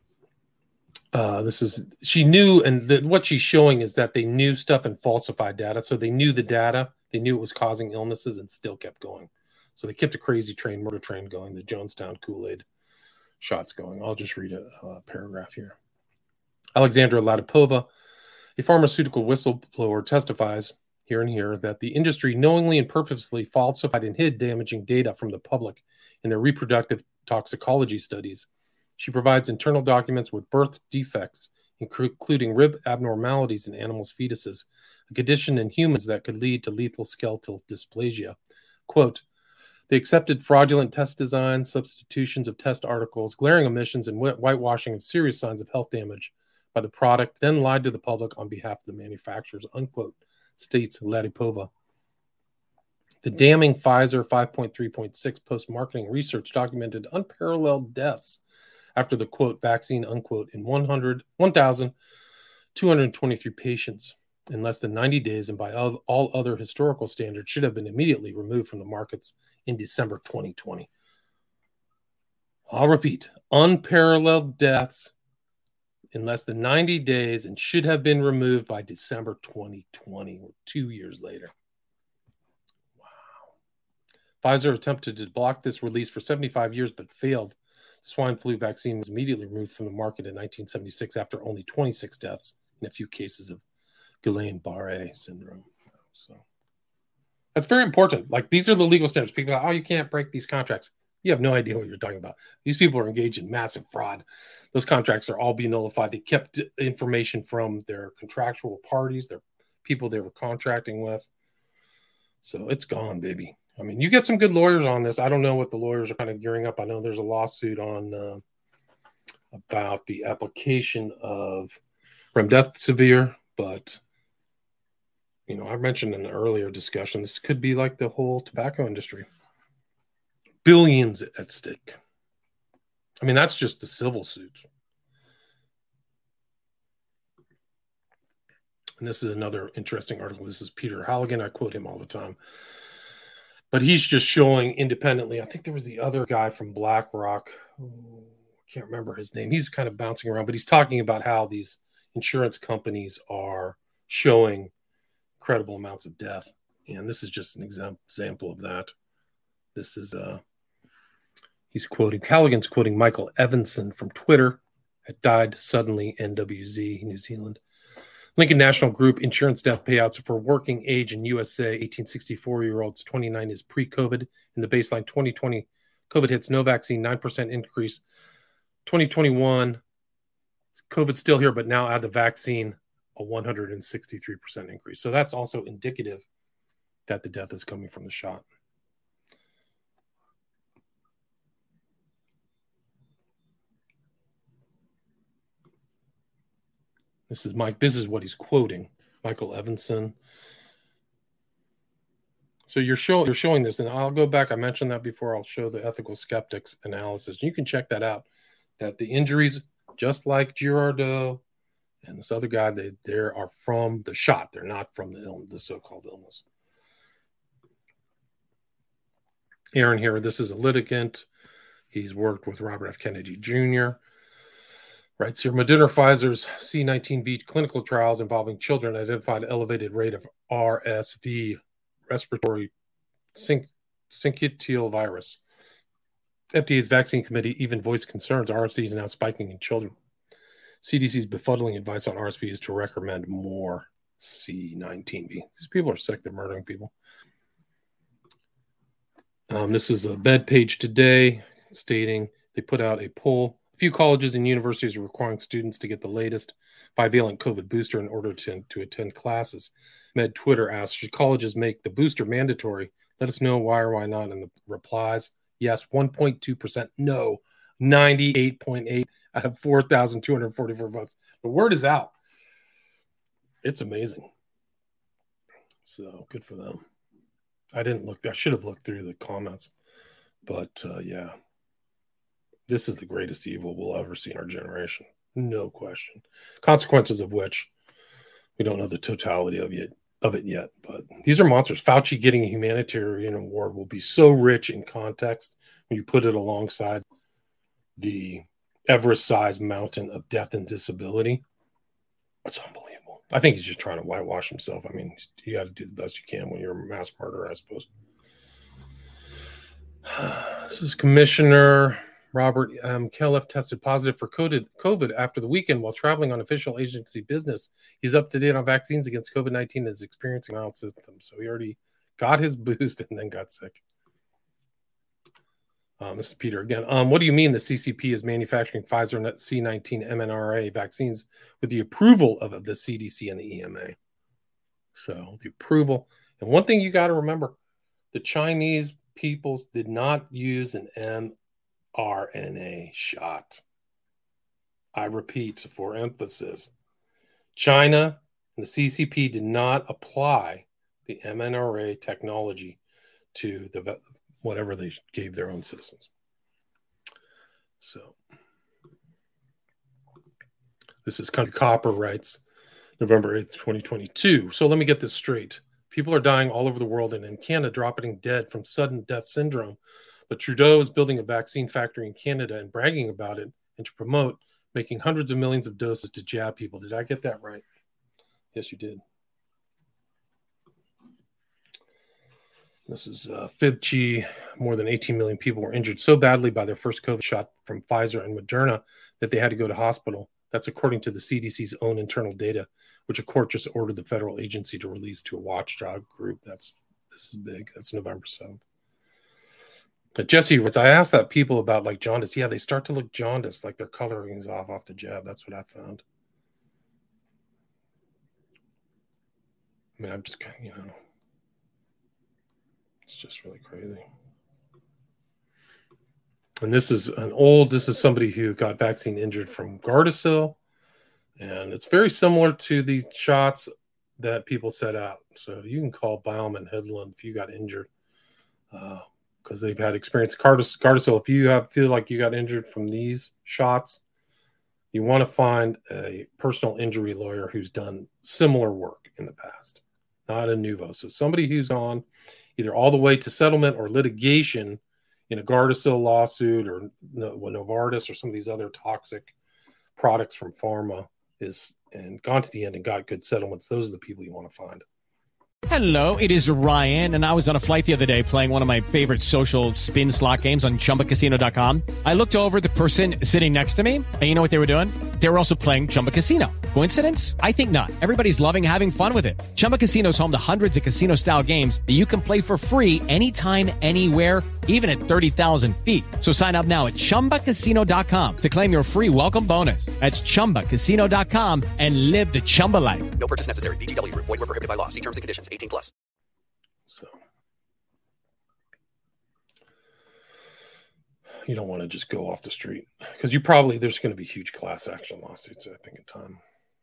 She knew, and what she's showing is that they knew stuff and falsified data. So they knew the data. They knew it was causing illnesses and still kept going. So they kept a crazy murder train going, the Jonestown Kool-Aid shots going. I'll just read a paragraph here. Alexandra Latipova, a pharmaceutical whistleblower, testifies here and here that the industry knowingly and purposely falsified and hid damaging data from the public in their reproductive toxicology studies. She provides internal documents with birth defects, including rib abnormalities in animals' fetuses, a condition in humans that could lead to lethal skeletal dysplasia. Quote, they accepted fraudulent test designs, substitutions of test articles, glaring omissions, and whitewashing of serious signs of health damage by the product, then lied to the public on behalf of the manufacturers, unquote, states Latipova. The damning Pfizer 5.3.6 post-marketing research documented unparalleled deaths after the, quote, vaccine, unquote, in 1,223 patients. in less than 90 days and by all other historical standards should have been immediately removed from the markets in December 2020. I'll repeat, unparalleled deaths in less than 90 days and should have been removed by December 2020, or 2 years later. Wow. Pfizer attempted to block this release for 75 years but failed. The swine flu vaccine was immediately removed from the market in 1976 after only 26 deaths and a few cases of Guillain-Barré syndrome. So that's very important. Like, these are the legal standards. People are, oh, you can't break these contracts. You have no idea what you're talking about. These people are engaged in massive fraud. Those contracts are all being nullified. They kept information from their contractual parties, their people they were contracting with. So it's gone, baby. I mean, you get some good lawyers on this. I don't know what the lawyers are kind of gearing up. I know there's a lawsuit on about the application of remdesivir, but you know, I mentioned in the earlier discussion, this could be like the whole tobacco industry. Billions at stake. I mean, that's just the civil suit. And this is another interesting article. This is Peter Halligan. I quote him all the time. But he's just showing independently. I think there was the other guy from BlackRock. I can't remember his name. He's kind of bouncing around, but he's talking about how these insurance companies are showing incredible amounts of death. And this is just an example of that. This is he's quoting, Callaghan's quoting Michael Evanson from Twitter, had died suddenly, NWZ, New Zealand. Lincoln National Group insurance death payouts for working age in USA, 1864-year-olds, 29 is pre-COVID. In the baseline 2020, COVID hits, no vaccine, 9% increase. 2021, COVID's still here, but now add the vaccine, a 163% increase. So that's also indicative that the death is coming from the shot. This is Mike. This is what he's quoting, Michael Evanson. So you're showing this, and I'll go back. I mentioned that before. I'll show the ethical skeptics analysis. You can check that out. That the injuries, just like Girardeau and this other guy, they are from the shot. They're not from the so-called illness. Aaron here. This is a litigant. He's worked with Robert F. Kennedy Jr. Writes here, Moderna Pfizer's C19V clinical trials involving children identified elevated rate of RSV, respiratory syncytial virus. FDA's vaccine committee even voiced concerns RSV is now spiking in children. CDC's befuddling advice on RSV is to recommend more C19V. These people are sick. They're murdering people. This is a bed page today stating they put out a poll. A few colleges and universities are requiring students to get the latest bivalent COVID booster in order to attend classes. Med Twitter asks, should colleges make the booster mandatory? Let us know why or why not. And the replies, yes, 1.2%, no, 98.8 out of 4,244 votes. The word is out. It's amazing. So good for them. I should have looked through the comments. But yeah, this is the greatest evil we'll ever see in our generation. No question. Consequences of which we don't know the totality of it yet. But these are monsters. Fauci getting a humanitarian award will be so rich in context when you put it alongside the Everest-sized mountain of death and disability. It's unbelievable. I think he's just trying to whitewash himself. I mean, you got to do the best you can when you're a mass murderer, I suppose. This is Commissioner Robert Califf tested positive for COVID after the weekend while traveling on official agency business. He's up to date on vaccines against COVID-19 and is experiencing mild symptoms. So he already got his boost and then got sick. This is Peter again. What do you mean the CCP is manufacturing Pfizer and C19 mRNA vaccines with the approval of the CDC and the EMA? So the approval. And one thing you got to remember, the Chinese peoples did not use an mRNA shot. I repeat for emphasis. China and the CCP did not apply the mRNA technology to the whatever they gave their own citizens. So this is Country Copper writes, November 8th, 2022. So let me get this straight. People are dying all over the world and in Canada dropping dead from sudden death syndrome. But Trudeau is building a vaccine factory in Canada and bragging about it and to promote making hundreds of millions of doses to jab people. Did I get that right? Yes, you did. This is FibChi. More than 18 million people were injured so badly by their first COVID shot from Pfizer and Moderna that they had to go to hospital. That's according to the CDC's own internal data, which a court just ordered the federal agency to release to a watchdog group. This is big. That's November 7th. But Jesse writes, I asked that people about like jaundice. Yeah, they start to look jaundiced, like their coloring is off the jab. That's what I found. I mean, I'm just kind of, it's just really crazy. And this is somebody who got vaccine injured from Gardasil. And it's very similar to the shots that people set out. So you can call Baum and Hedlund if you got injured. Because they've had experience. Gardasil, if you feel like you got injured from these shots, you want to find a personal injury lawyer who's done similar work in the past, not a nouveau. So somebody who's gone either all the way to settlement or litigation in a Gardasil lawsuit or Novartis or some of these other toxic products from pharma and gone to the end and got good settlements. Those are the people you want to find. Hello, it is Ryan, and I was on a flight the other day playing one of my favorite social spin slot games on ChumbaCasino.com. I looked over the person sitting next to me, and you know what they were doing? They were also playing Chumba Casino. Coincidence? I think not. Everybody's loving having fun with it. Chumba Casino is home to hundreds of casino-style games that you can play for free anytime, anywhere, even at 30,000 feet. So sign up now at ChumbaCasino.com to claim your free welcome bonus. That's ChumbaCasino.com and live the Chumba life. No purchase necessary. VGW. Void where prohibited by law. See terms and conditions. 18+. So you don't want to just go off the street because there's going to be huge class action lawsuits, I think, in time.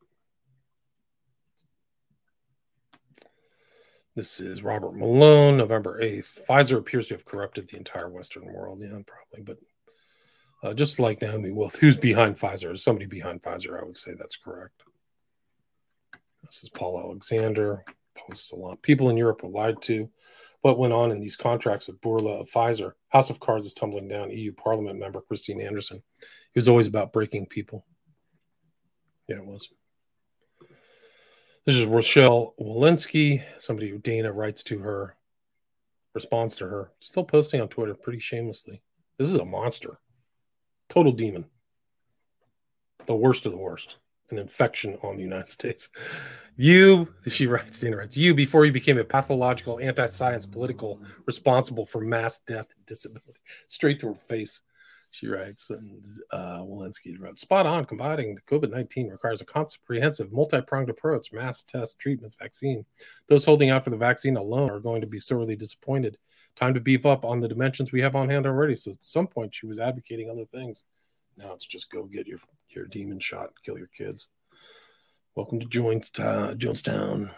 This is Robert Malone, November 8th. Pfizer appears to have corrupted the entire Western world. Yeah, probably. But just like Naomi Wolf, who's behind Pfizer? Is somebody behind Pfizer? I would say that's correct. This is Paul Alexander. Posts a lot. People in Europe were lied to. What went on in these contracts with Bourla of Pfizer? House of Cards is tumbling down. EU Parliament member Christine Anderson. He was always about breaking people. Yeah, it was. This is Rochelle Walensky, somebody who Dana writes to her, responds to her. Still posting on Twitter pretty shamelessly. This is a monster. Total demon. The worst of the worst. An infection on the United States. Dana writes, you, before you became a pathological, anti-science political responsible for mass death and disability. Straight to her face, she writes. And Walensky wrote, spot on, combating COVID-19 requires a comprehensive, multi-pronged approach, mass tests, treatments, vaccine. Those holding out for the vaccine alone are going to be sorely disappointed. Time to beef up on the dimensions we have on hand already. So at some point, she was advocating other things. Now it's just go get your demon shot and kill your kids. Welcome to Jonestown.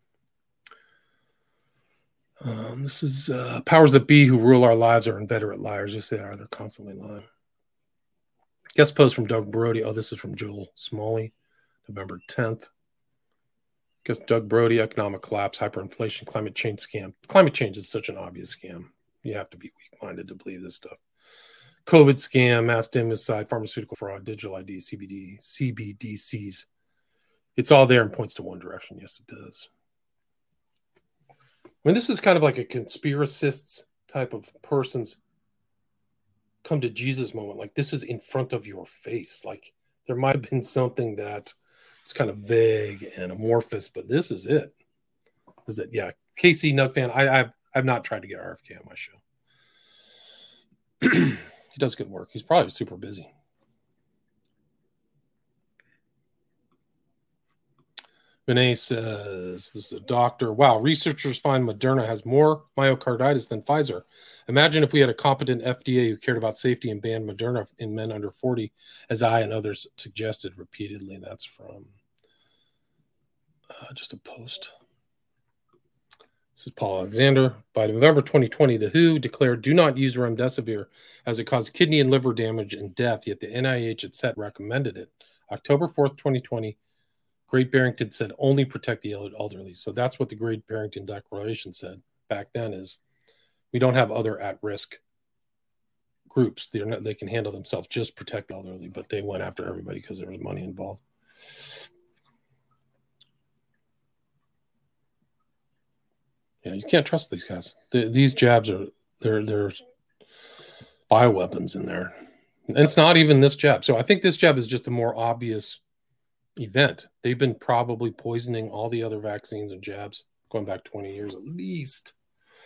This is powers that be who rule our lives are inveterate liars. Yes, they are. They're constantly lying. Guest post from Doug Brody. Oh, this is from Joel Smalley, November 10th. Guess Doug Brody, economic collapse, hyperinflation, climate change scam. Climate change is such an obvious scam. You have to be weak-minded to believe this stuff. COVID scam, mass democide, pharmaceutical fraud, digital ID, CBDCs. It's all there and points to one direction. Yes, it does. I mean, this is kind of like a conspiracists type of person's come to Jesus moment. Like, this is in front of your face. Like, there might have been something that is kind of vague and amorphous, but this is it. Is it? Yeah. KC Nug fan. I've not tried to get RFK on my show. He does good work. He's probably super busy. Vinay says, this is a doctor. Wow, researchers find Moderna has more myocarditis than Pfizer. Imagine if we had a competent FDA who cared about safety and banned Moderna in men under 40, as I and others suggested repeatedly. That's from just a post. This is Paul Alexander. By November 2020, the WHO declared do not use remdesivir as it caused kidney and liver damage and death, yet the NIH, etc., recommended it. October 4th, 2020, Great Barrington said only protect the elderly. So that's what the Great Barrington Declaration said back then, is we don't have other at-risk groups. They can handle themselves, just protect the elderly. But they went after everybody because there was money involved. Yeah, you can't trust these guys. These jabs are they're bioweapons in there. And it's not even this jab. So I think this jab is just a more obvious event. They've been probably poisoning all the other vaccines and jabs going back 20 years at least.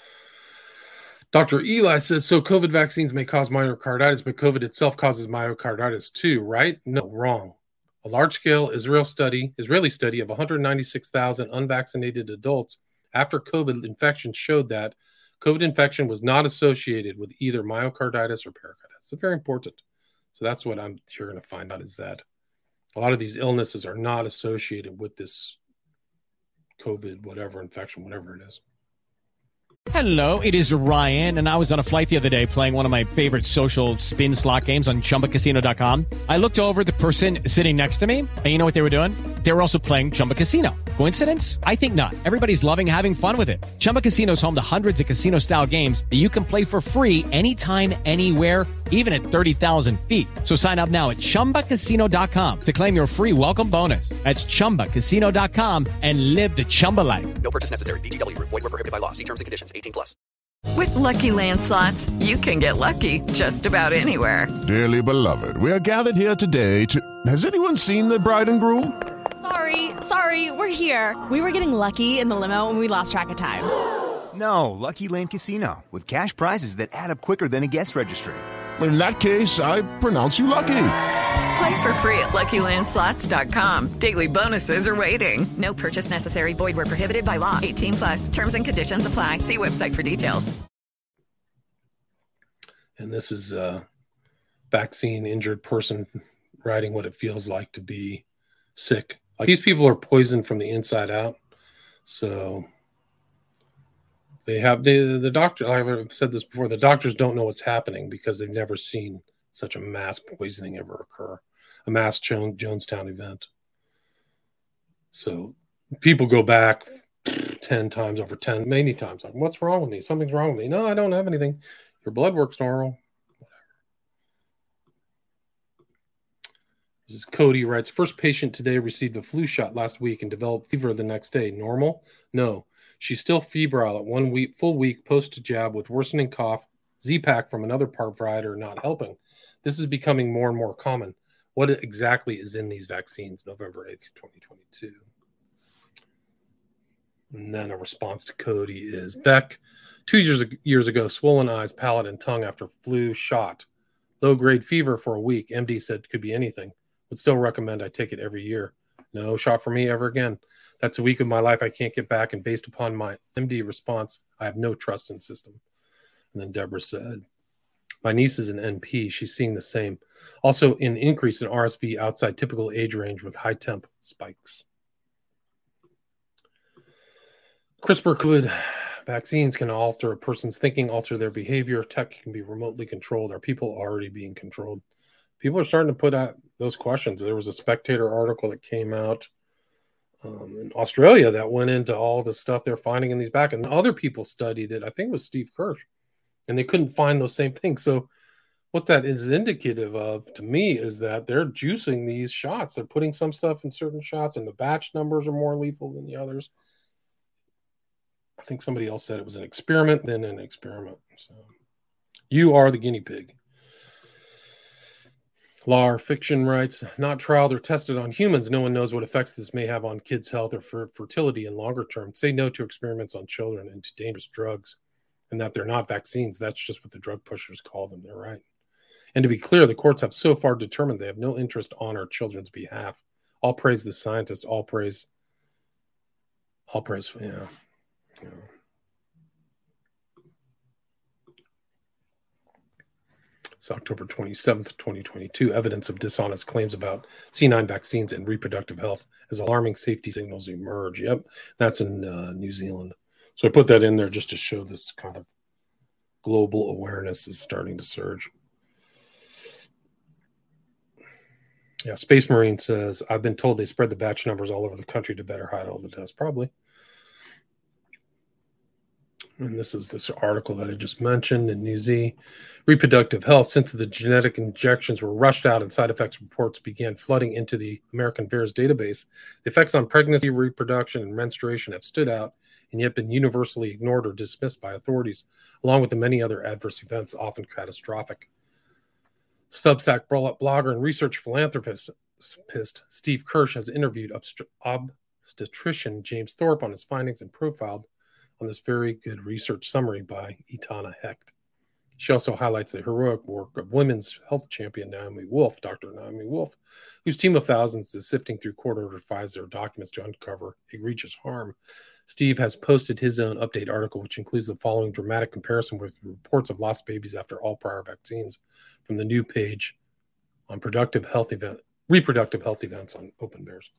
Dr. Eli says, so COVID vaccines may cause myocarditis, but COVID itself causes myocarditis too, right? No, wrong. A large-scale Israeli study of 196,000 unvaccinated adults after COVID infection showed that COVID infection was not associated with either myocarditis or pericarditis. It's very important. So that's what you're going to find out, is that a lot of these illnesses are not associated with this COVID, whatever infection, whatever it is. Hello, it is Ryan, and I was on a flight the other day playing one of my favorite social spin slot games on ChumbaCasino.com. I looked over at the person sitting next to me, and you know what they were doing? They were also playing Chumba Casino. Coincidence? I think not. Everybody's loving having fun with it. Chumba Casino is home to hundreds of casino-style games that you can play for free anytime, anywhere, even at 30,000 feet. So sign up now at ChumbaCasino.com to claim your free welcome bonus. That's ChumbaCasino.com and live the Chumba life. No purchase necessary. VGW. Void where prohibited by law. See terms and conditions. 18+. With Lucky Land Slots, you can get lucky just about anywhere. Dearly beloved, we are gathered here today to... Has anyone seen the bride and groom? Sorry, we're here. We were getting lucky in the limo and we lost track of time. No, Lucky Land Casino, with cash prizes that add up quicker than a guest registry. In that case, I pronounce you lucky. Play for free at LuckyLandSlots.com. Daily bonuses are waiting. No purchase necessary. Void where prohibited by law. 18+. Terms and conditions apply. See website for details. And this is a vaccine injured person writing what it feels like to be sick. Like, these people are poisoned from the inside out. So they have the doctor. I've said this before. The doctors don't know what's happening because they've never seen such a mass poisoning ever occur, a mass Jonestown event. So people go back 10 times over 10, many times. Like, what's wrong with me? Something's wrong with me. No, I don't have anything. Your blood work's normal. This is Cody writes, first patient today received a flu shot last week and developed fever the next day. Normal? No. She's still febrile at 1 week, full week post-jab with worsening cough, Z-Pack from another provider not helping. This is becoming more and more common. What exactly is in these vaccines? November 8th, 2022. And then a response to Cody is, Beck, 2 years ago, swollen eyes, palate, and tongue after flu shot. Low-grade fever for a week. MD said could be anything. Would still recommend I take it every year. No shot for me ever again. That's a week of my life I can't get back, and based upon my MD response, I have no trust in the system. And then Deborah said, my niece is an NP. She's seeing the same. Also, an increase in RSV outside typical age range with high temp spikes. CRISPR-COVID vaccines can alter a person's thinking, alter their behavior. Tech can be remotely controlled. Are people already being controlled? People are starting to put out those questions. There was a Spectator article that came out in Australia that went into all the stuff they're finding in these back, and other people studied it. I think it was Steve Kirsch, and they couldn't find those same things. So what that is indicative of to me is that they're juicing these shots. They're putting some stuff in certain shots, and the batch numbers are more lethal than the others. I think somebody else said it was an experiment, then an experiment. So you are the guinea pig. Law or Fiction writes, not trialed or tested on humans. No one knows what effects this may have on kids' health or for fertility in longer term. Say no to experiments on children and to dangerous drugs, and that they're not vaccines. That's just what the drug pushers call them. They're right. And to be clear, the courts have so far determined they have no interest on our children's behalf. All praise the scientists. All praise. Yeah. It's October 27th, 2022. Evidence of dishonest claims about C9 vaccines and reproductive health as alarming safety signals emerge. Yep, that's in New Zealand. So I put that in there just to show this kind of global awareness is starting to surge. Yeah, Space Marine says, I've been told they spread the batch numbers all over the country to better hide all the deaths. Probably. And this is this article that I just mentioned in Newsy. Reproductive health. Since the genetic injections were rushed out and side effects reports began flooding into the American VAERS database, the effects on pregnancy, reproduction, and menstruation have stood out and yet been universally ignored or dismissed by authorities, along with the many other adverse events, often catastrophic. Substack blogger and research philanthropist Steve Kirsch has interviewed obstetrician James Thorpe on his findings and profiled on this very good research summary by Itana Hecht. She also highlights the heroic work of women's health champion Naomi Wolf, Dr. Naomi Wolf, whose team of thousands is sifting through court-ordered Pfizer documents to uncover egregious harm. Steve has posted his own update article, which includes the following dramatic comparison with reports of lost babies after all prior vaccines from the new page on reproductive health events on Open VAERS.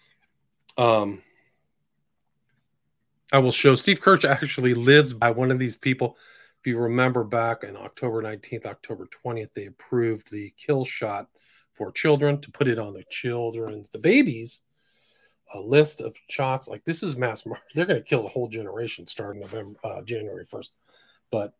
I will show Steve Kirsch actually lives by one of these people. If you remember back on October 19th, October 20th, they approved the kill shot for children to put it on the babies, a list of shots. Like, this is mass murder. They're going to kill a whole generation starting January 1st. But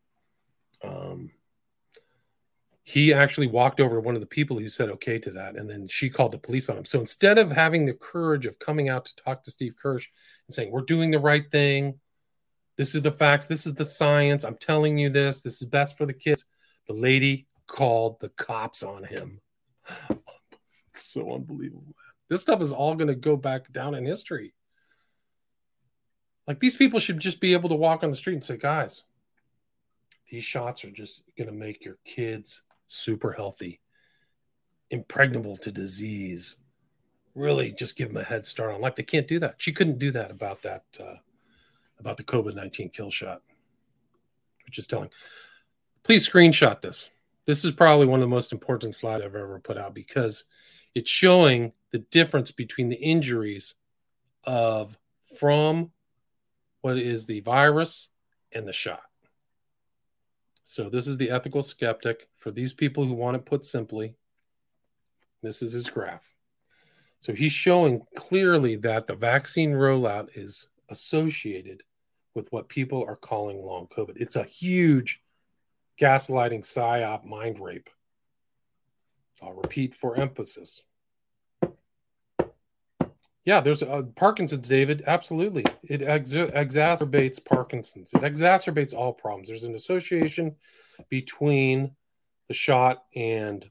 he actually walked over to one of the people who said okay to that, and then she called the police on him. So instead of having the courage of coming out to talk to Steve Kirsch and saying, we're doing the right thing, this is the facts, this is the science, I'm telling you this is best for the kids, the lady called the cops on him. It's so unbelievable. This stuff is all going to go back down in history. Like, these people should just be able to walk on the street and say, guys, these shots are just going to make your kids super healthy, impregnable to disease. Really just give them a head start on life. They can't do that. She couldn't do that about the COVID-19 kill shot, which is telling. Please screenshot this. This is probably one of the most important slides I've ever put out, because it's showing the difference between the injuries from what is the virus and the shot. So this is the ethical skeptic. For these people who want it put simply, this is his graph. So he's showing clearly that the vaccine rollout is associated with what people are calling long COVID. It's a huge gaslighting, psyop, mind rape. I'll repeat for emphasis. Yeah, there's Parkinson's, David. Absolutely. It exacerbates Parkinson's. It exacerbates all problems. There's an association between the shot and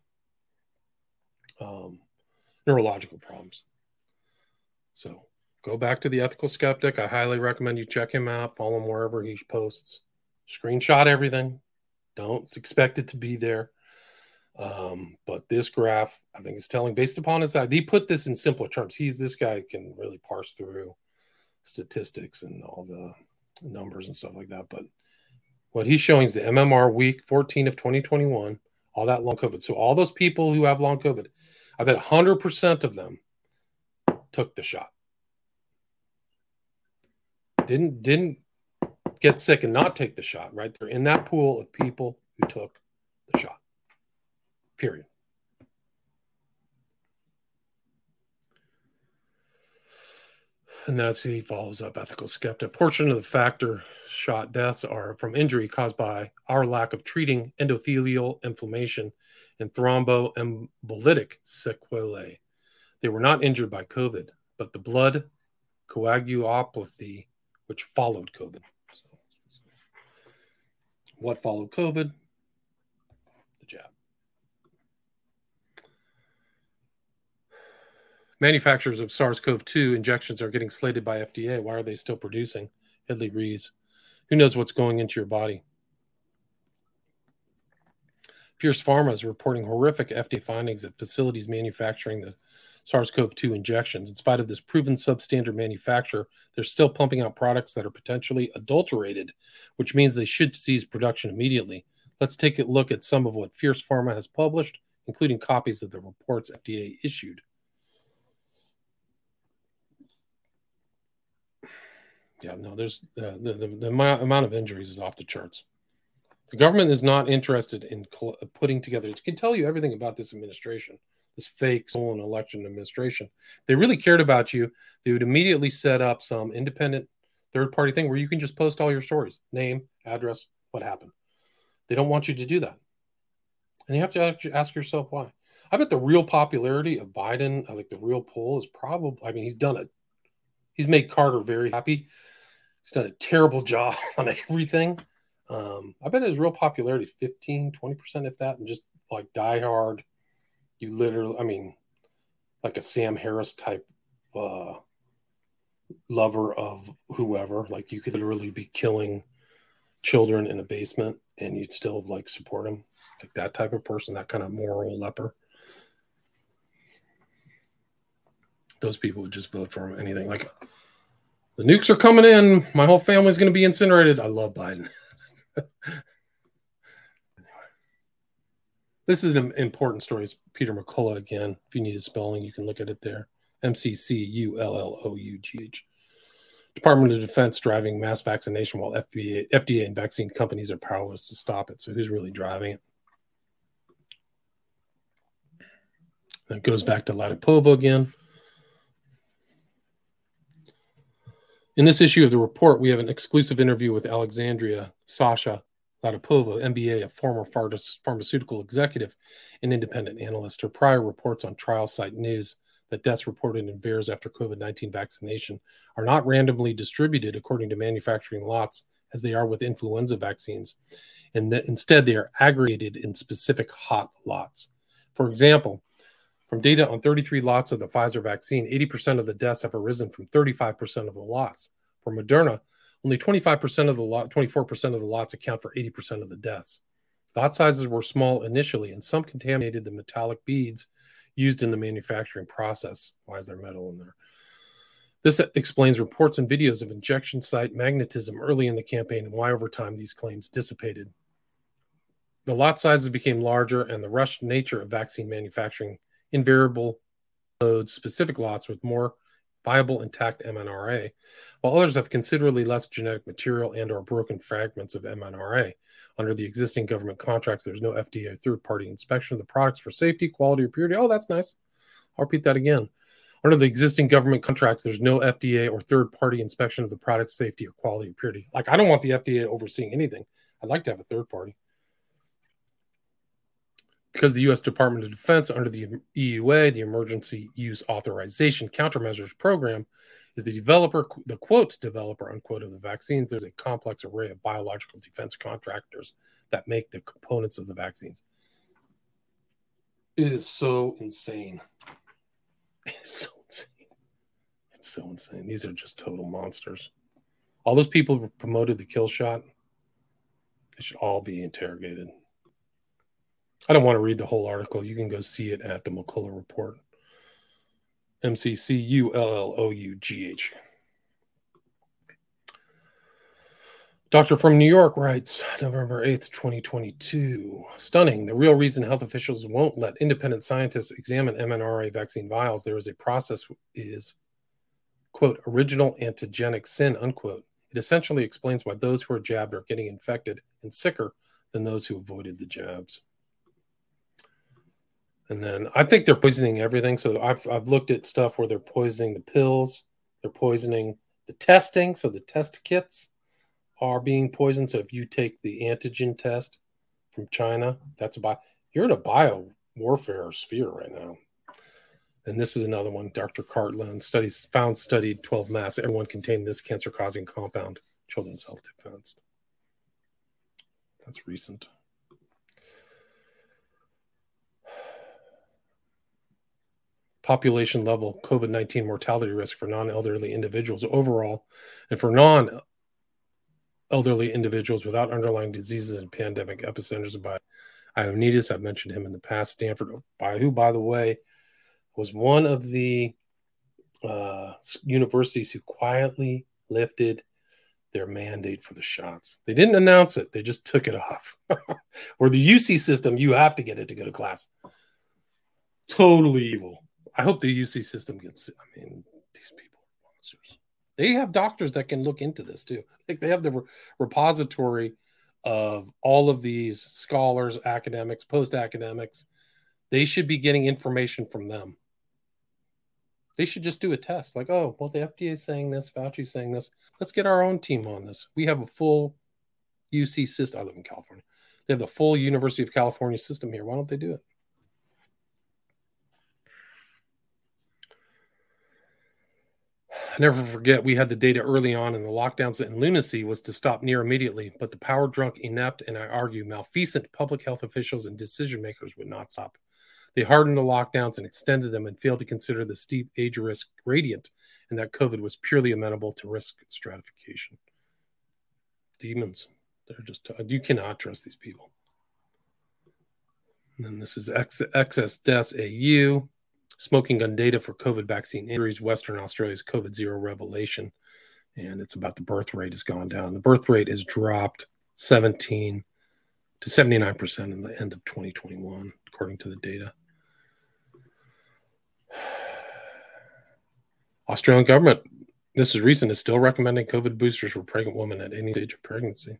neurological problems. So go back to the ethical skeptic. I highly recommend you check him out. Follow him wherever he posts. Screenshot everything. Don't expect it to be there. But this graph, I think, is telling, based upon his side. He put this in simpler terms. This guy can really parse through statistics and all the numbers and stuff like that. But what he's showing is the MMR week 14 of 2021, all that long COVID. So all those people who have long COVID, I bet 100% of them took the shot. Didn't get sick and not take the shot, right? They're in that pool of people who took the shot. Period. And that's, he follows up, ethical skeptic. A portion of the factor shot deaths are from injury caused by our lack of treating endothelial inflammation and thromboembolic sequelae. They were not injured by COVID, but the blood coagulopathy which followed COVID. So, what followed COVID? The jab. Manufacturers of SARS-CoV-2 injections are getting slated by FDA. Why are they still producing? Hedley Rees. Who knows what's going into your body? Fierce Pharma is reporting horrific FDA findings at facilities manufacturing the SARS-CoV-2 injections. In spite of this proven substandard manufacture, they're still pumping out products that are potentially adulterated, which means they should cease production immediately. Let's take a look at some of what Fierce Pharma has published, including copies of the reports FDA issued. Yeah, no, there's the amount of injuries is off the charts. The government is not interested in putting together. It can tell you everything about this administration. this fake stolen election administration. If they really cared about you, they would immediately set up some independent third-party thing where you can just post all your stories, name, address, what happened. They don't want you to do that. And you have to ask yourself why. I bet the real popularity of Biden, like the real poll, is probably, I mean, he's done it. He's made Carter very happy. He's done a terrible job on everything. I bet his real popularity is 15, 20%, if that, and just like diehard. You literally, I mean, like a Sam Harris type lover of whoever. Like you could literally be killing children in a basement and you'd still like support him. Like that type of person, that kind of moral leper. Those people would just vote for him. Anything like the nukes are coming in. My whole family's going to be incinerated. I love Biden. This is an important story. It's Peter McCullough again. If you need a spelling, you can look at it there. MCCULLOUGH. Department of Defense driving mass vaccination while FDA and vaccine companies are powerless to stop it. So who's really driving it? And it goes back to Latypova again. In this issue of the report, we have an exclusive interview with Alexandria Sasha Latypova, MBA, a former pharmaceutical executive and independent analyst. Her prior reports on trial site news that deaths reported in VAERS after COVID-19 vaccination are not randomly distributed according to manufacturing lots as they are with influenza vaccines, and instead they are aggregated in specific hot lots. For example, from data on 33 lots of the Pfizer vaccine, 80% of the deaths have arisen from 35% of the lots. For Moderna, only 24% of the lots account for 80% of the deaths. Lot sizes were small initially, and some contaminated the metallic beads used in the manufacturing process. Why is there metal in there? This explains reports and videos of injection site magnetism early in the campaign and why over time these claims dissipated. The lot sizes became larger, and the rushed nature of vaccine manufacturing invariable loads specific lots with more viable intact mRNA, while others have considerably less genetic material and or broken fragments of mRNA. Under the existing government contracts, there's no FDA or third-party inspection of the products for safety, quality, or purity. Oh, that's nice. I'll repeat that again. Under the existing government contracts, there's no FDA or third-party inspection of the product's safety or quality or purity. Like, I don't want the FDA overseeing anything. I'd like to have a third party. Because the U.S. Department of Defense, under the EUA, the Emergency Use Authorization Countermeasures Program, is the developer, the quote, developer, unquote, of the vaccines. There's a complex array of biological defense contractors that make the components of the vaccines. It is so insane. It's so insane. It's so insane. These are just total monsters. All those people who promoted the kill shot, they should all be interrogated. I don't want to read the whole article. You can go see it at the McCullough Report. MCCULLOUGH. Doctor from New York writes, November 8th, 2022. Stunning. The real reason health officials won't let independent scientists examine mRNA vaccine vials, there is a process is, quote, original antigenic sin, unquote. It essentially explains why those who are jabbed are getting infected and sicker than those who avoided the jabs. And then I think they're poisoning everything. So I've looked at stuff where they're poisoning the pills, they're poisoning the testing. So the test kits are being poisoned. So if you take the antigen test from China, you're in a bio warfare sphere right now. And this is another one. Dr. Cartland studied 12 masks. Everyone contained this cancer-causing compound. Children's Health Defense. That's recent. Population level COVID-19 mortality risk for non-elderly individuals overall, and for non-elderly individuals without underlying diseases and pandemic epicenters by Ioannidis. I've mentioned him in the past. Stanford, who, by the way, was one of the universities who quietly lifted their mandate for the shots. They didn't announce it. They just took it off. Or the UC system, you have to get it to go to class. Totally evil. I hope the UC system gets, these people are monsters. They have doctors that can look into this too. Like they have the repository of all of these scholars, academics, post-academics They should be getting information from them. They should just do a test. Like, oh, well, the FDA is saying this, Fauci's saying this. Let's get our own team on this. We have a full UC system. I live in California. They have the full University of California system here. Why don't they do it? I never forget, we had the data early on, and the lockdowns and lunacy was to stop near immediately, but the power-drunk, inept, and I argue malfeasant public health officials and decision-makers would not stop. They hardened the lockdowns and extended them and failed to consider the steep age risk gradient and that COVID was purely amenable to risk stratification. Demons. They're just, you cannot trust these people. And then this is excess deaths AU. Smoking gun data for COVID vaccine injuries. Western Australia's COVID zero revelation. And it's about the birth rate has gone down. The birth rate has dropped 17 to 79% in the end of 2021, according to the data. Australian government, this is recent, is still recommending COVID boosters for pregnant women at any stage of pregnancy.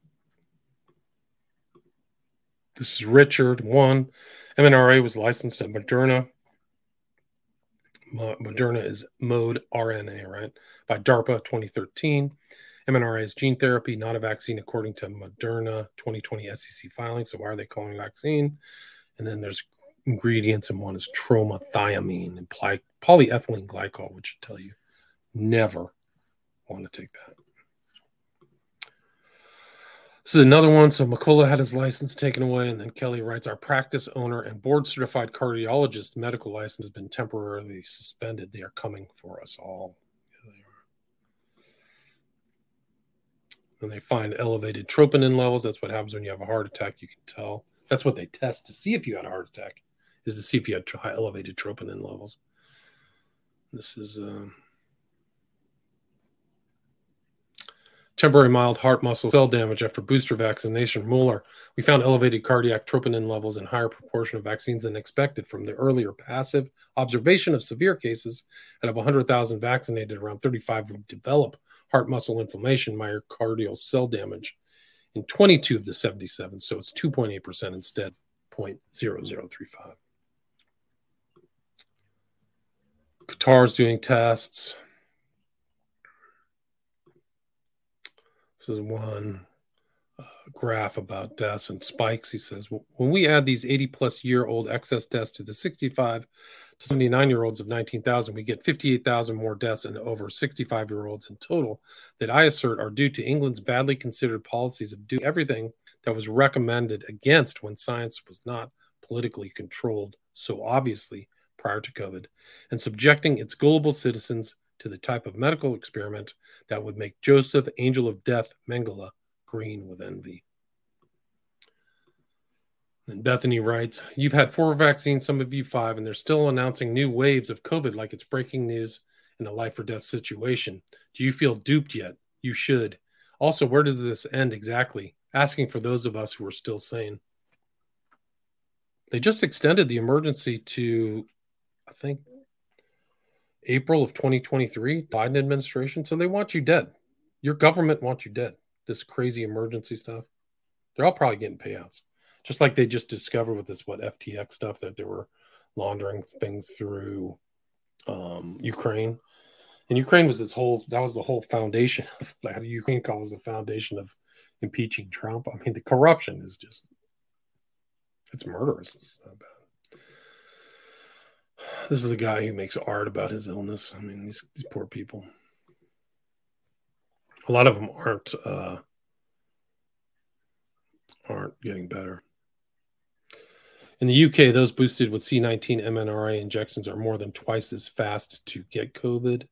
This is Richard 1. MNRA was licensed at Moderna. Moderna is mode RNA, right? By DARPA 2013. MNRA is gene therapy, not a vaccine, according to Moderna 2020 SEC filing. So why are they calling it vaccine? And then there's ingredients, and one is tromethiamine and polyethylene glycol, which should tell you never want to take that. This is another one. So McCullough had his license taken away, and then Kelly writes, our practice owner and board-certified cardiologist medical license has been temporarily suspended. They are coming for us all. Yeah, they are. And they find elevated troponin levels. That's what happens when you have a heart attack. You can tell. That's what they test to see if you had a heart attack, is to see if you had high elevated troponin levels. This is temporary mild heart muscle cell damage after booster vaccination. Mueller, we found elevated cardiac troponin levels in higher proportion of vaccines than expected from the earlier passive observation of severe cases. Out of 100,000 vaccinated, around 35 would develop heart muscle inflammation, myocardial cell damage in 22 of the 77. So it's 2.8% instead of 0.0035. Qatar's doing tests. This is one graph about deaths and spikes. He says, when we add these 80-plus-year-old excess deaths to the 65 to 79-year-olds of 19,000, we get 58,000 more deaths and over 65-year-olds in total that I assert are due to England's badly considered policies of doing everything that was recommended against when science was not politically controlled so obviously prior to COVID, and subjecting its gullible citizens to the type of medical experiment that would make Joseph, Angel of Death, Mengele, green with envy. And Bethany writes, you've had 4 vaccines, some of you 5, and they're still announcing new waves of COVID like it's breaking news in a life or death situation. Do you feel duped yet? You should. Also, where does this end exactly? Asking for those of us who are still sane. They just extended the emergency to, I think, April of 2023, Biden administration. So they want you dead. Your government wants you dead. This crazy emergency stuff. They're all probably getting payouts. Just like they just discovered with this, FTX stuff, that they were laundering things through Ukraine. And Ukraine was that was the whole foundation of, how do Ukraine calls the foundation of impeaching Trump. I mean, the corruption is just, it's murderous. It's so bad. This is the guy who makes art about his illness. I mean, these poor people. A lot of them aren't getting better. In the UK, those boosted with C19 mRNA injections are more than twice as fast to get COVID.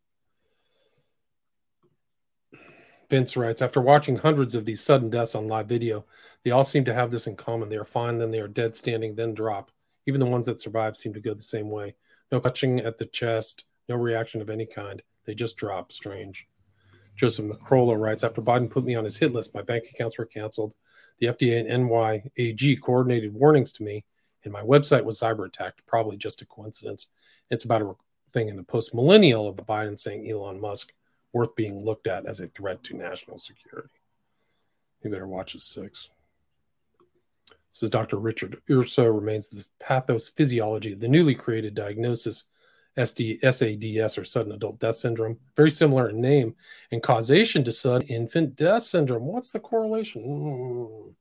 Vince writes, after watching hundreds of these sudden deaths on live video, they all seem to have this in common. They are fine, then they are dead standing, then drop. Even the ones that survive seem to go the same way. No clutching at the chest, no reaction of any kind. They just drop. Strange. Joseph McCrolla writes, after Biden put me on his hit list, my bank accounts were canceled. The FDA and NYAG coordinated warnings to me, and my website was cyber attacked. Probably just a coincidence. It's about a thing in the post-millennial of Biden saying Elon Musk worth being looked at as a threat to national security. You better watch his 6. This is Dr. Richard Urso, remains the pathophysiology of the newly created diagnosis SADS, or sudden adult death syndrome. Very similar in name and causation to sudden infant death syndrome. What's the correlation?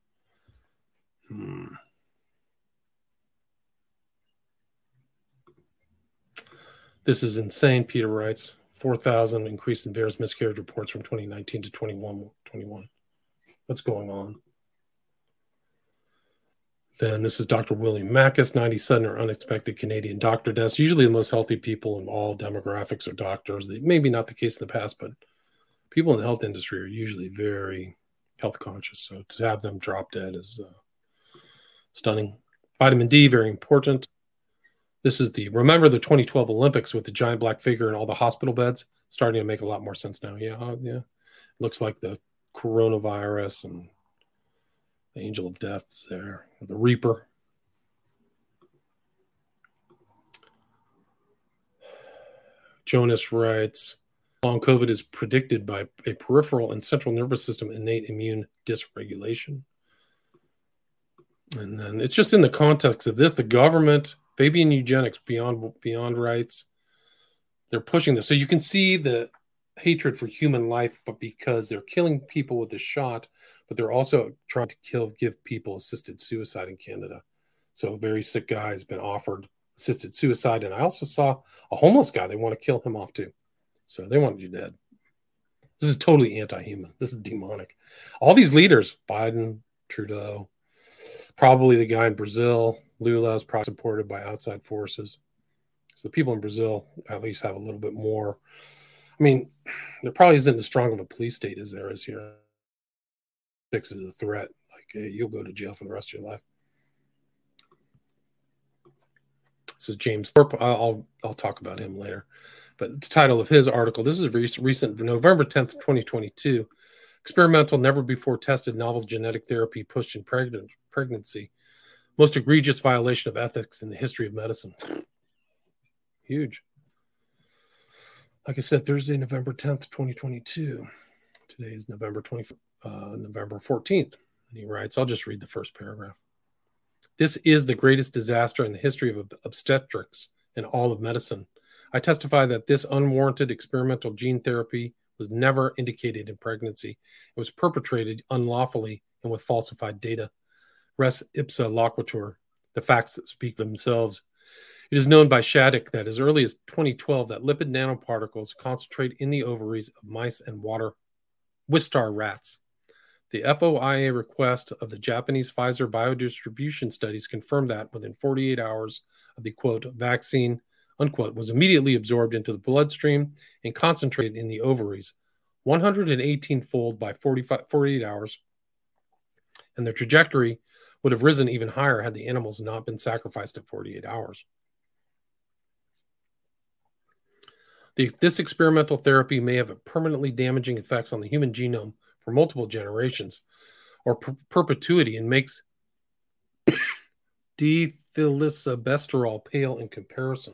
This is insane, Peter writes. 4,000 increase in Bears miscarriage reports from 2019 to 21. What's going on? Then this is Dr. William Mackus, 90 sudden or unexpected Canadian doctor deaths. Usually the most healthy people in all demographics are doctors. Maybe not the case in the past, but people in the health industry are usually very health conscious. So to have them drop dead is stunning. Vitamin D, very important. This is remember the 2012 Olympics with the giant black figure and all the hospital beds? Starting to make a lot more sense now. Yeah. Looks like the coronavirus and the angel of death is there, or the reaper. Jonas writes, long COVID is predicted by a peripheral and central nervous system innate immune dysregulation. And then it's just in the context of this, the government, Fabian Eugenics, beyond rights, they're pushing this. So you can see the hatred for human life, but because they're killing people with this shot, but they're also trying to give people assisted suicide in Canada. So a very sick guy has been offered assisted suicide. And I also saw a homeless guy. They want to kill him off too. So they want you dead. This is totally anti-human. This is demonic. All these leaders, Biden, Trudeau, probably the guy in Brazil, Lula, is probably supported by outside forces. So the people in Brazil at least have a little bit more. I mean, there probably isn't as strong of a police state as there is here. 6 is a threat. Like, hey, you'll go to jail for the rest of your life. This is James Thorpe. I'll talk about him later. But the title of his article, this is recent, November 10th, 2022. Experimental, never before tested novel genetic therapy pushed in pregnancy. Most egregious violation of ethics in the history of medicine. Huge. Like I said, Thursday, November 10th, 2022. Today is November 14th. And he writes, I'll just read the first paragraph. This is the greatest disaster in the history of obstetrics and all of medicine. I testify that this unwarranted experimental gene therapy was never indicated in pregnancy. It was perpetrated unlawfully and with falsified data. Res ipsa loquitur. The facts that speak themselves. It is known by Shattuck that as early as 2012 that lipid nanoparticles concentrate in the ovaries of mice and Wistar rats. The FOIA request of the Japanese Pfizer biodistribution studies confirmed that within 48 hours of the, quote, vaccine, unquote, was immediately absorbed into the bloodstream and concentrated in the ovaries, 118-fold by 48 hours, and the trajectory would have risen even higher had the animals not been sacrificed at 48 hours. This experimental therapy may have permanently damaging effects on the human genome for multiple generations or perpetuity and makes D-thylacylbesterol pale in comparison.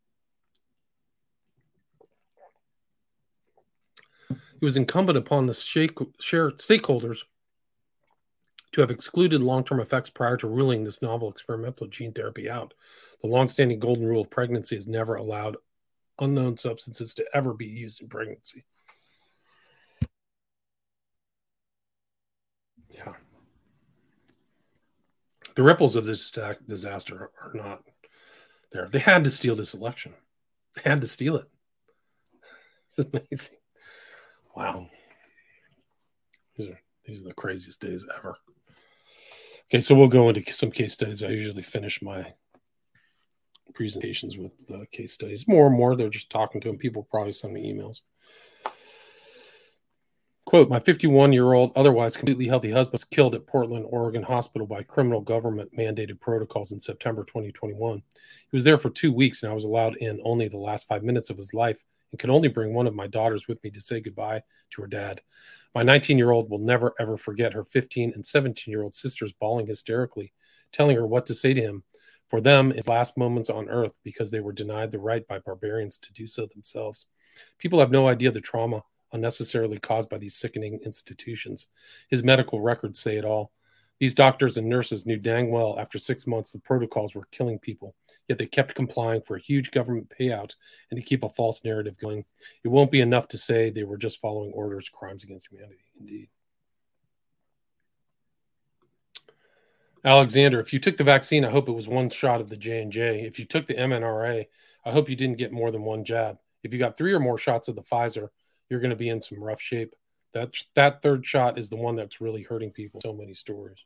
It was incumbent upon the stakeholders to have excluded long-term effects prior to ruling this novel experimental gene therapy out. The long-standing golden rule of pregnancy has never allowed unknown substances to ever be used in pregnancy. Yeah. The ripples of this disaster are not there. They had to steal this election. They had to steal it. It's amazing. Wow. These are the craziest days ever. Okay, so we'll go into some case studies. I usually finish my presentations with case studies. More and more, they're just talking to them. People probably send me emails. Quote, my 51-year-old, otherwise completely healthy husband was killed at Portland, Oregon hospital by criminal government-mandated protocols in September 2021. He was there for 2 weeks, and I was allowed in only the last 5 minutes of his life and could only bring one of my daughters with me to say goodbye to her dad. My 19-year-old will never, ever forget her 15 and 17-year-old sisters bawling hysterically, telling her what to say to him. For them, it's last moments on earth because they were denied the right by barbarians to do so themselves. People have no idea the trauma unnecessarily caused by these sickening institutions. His medical records say it all. These doctors and nurses knew dang well after 6 months the protocols were killing people, yet they kept complying for a huge government payout and to keep a false narrative going. It won't be enough to say they were just following orders, crimes against humanity. Indeed. Alexander, if you took the vaccine, I hope it was one shot of the J&J. If you took the mRNA, I hope you didn't get more than one jab. If you got 3 or more shots of the Pfizer, you're going to be in some rough shape. That third shot is the one that's really hurting people. So many stories.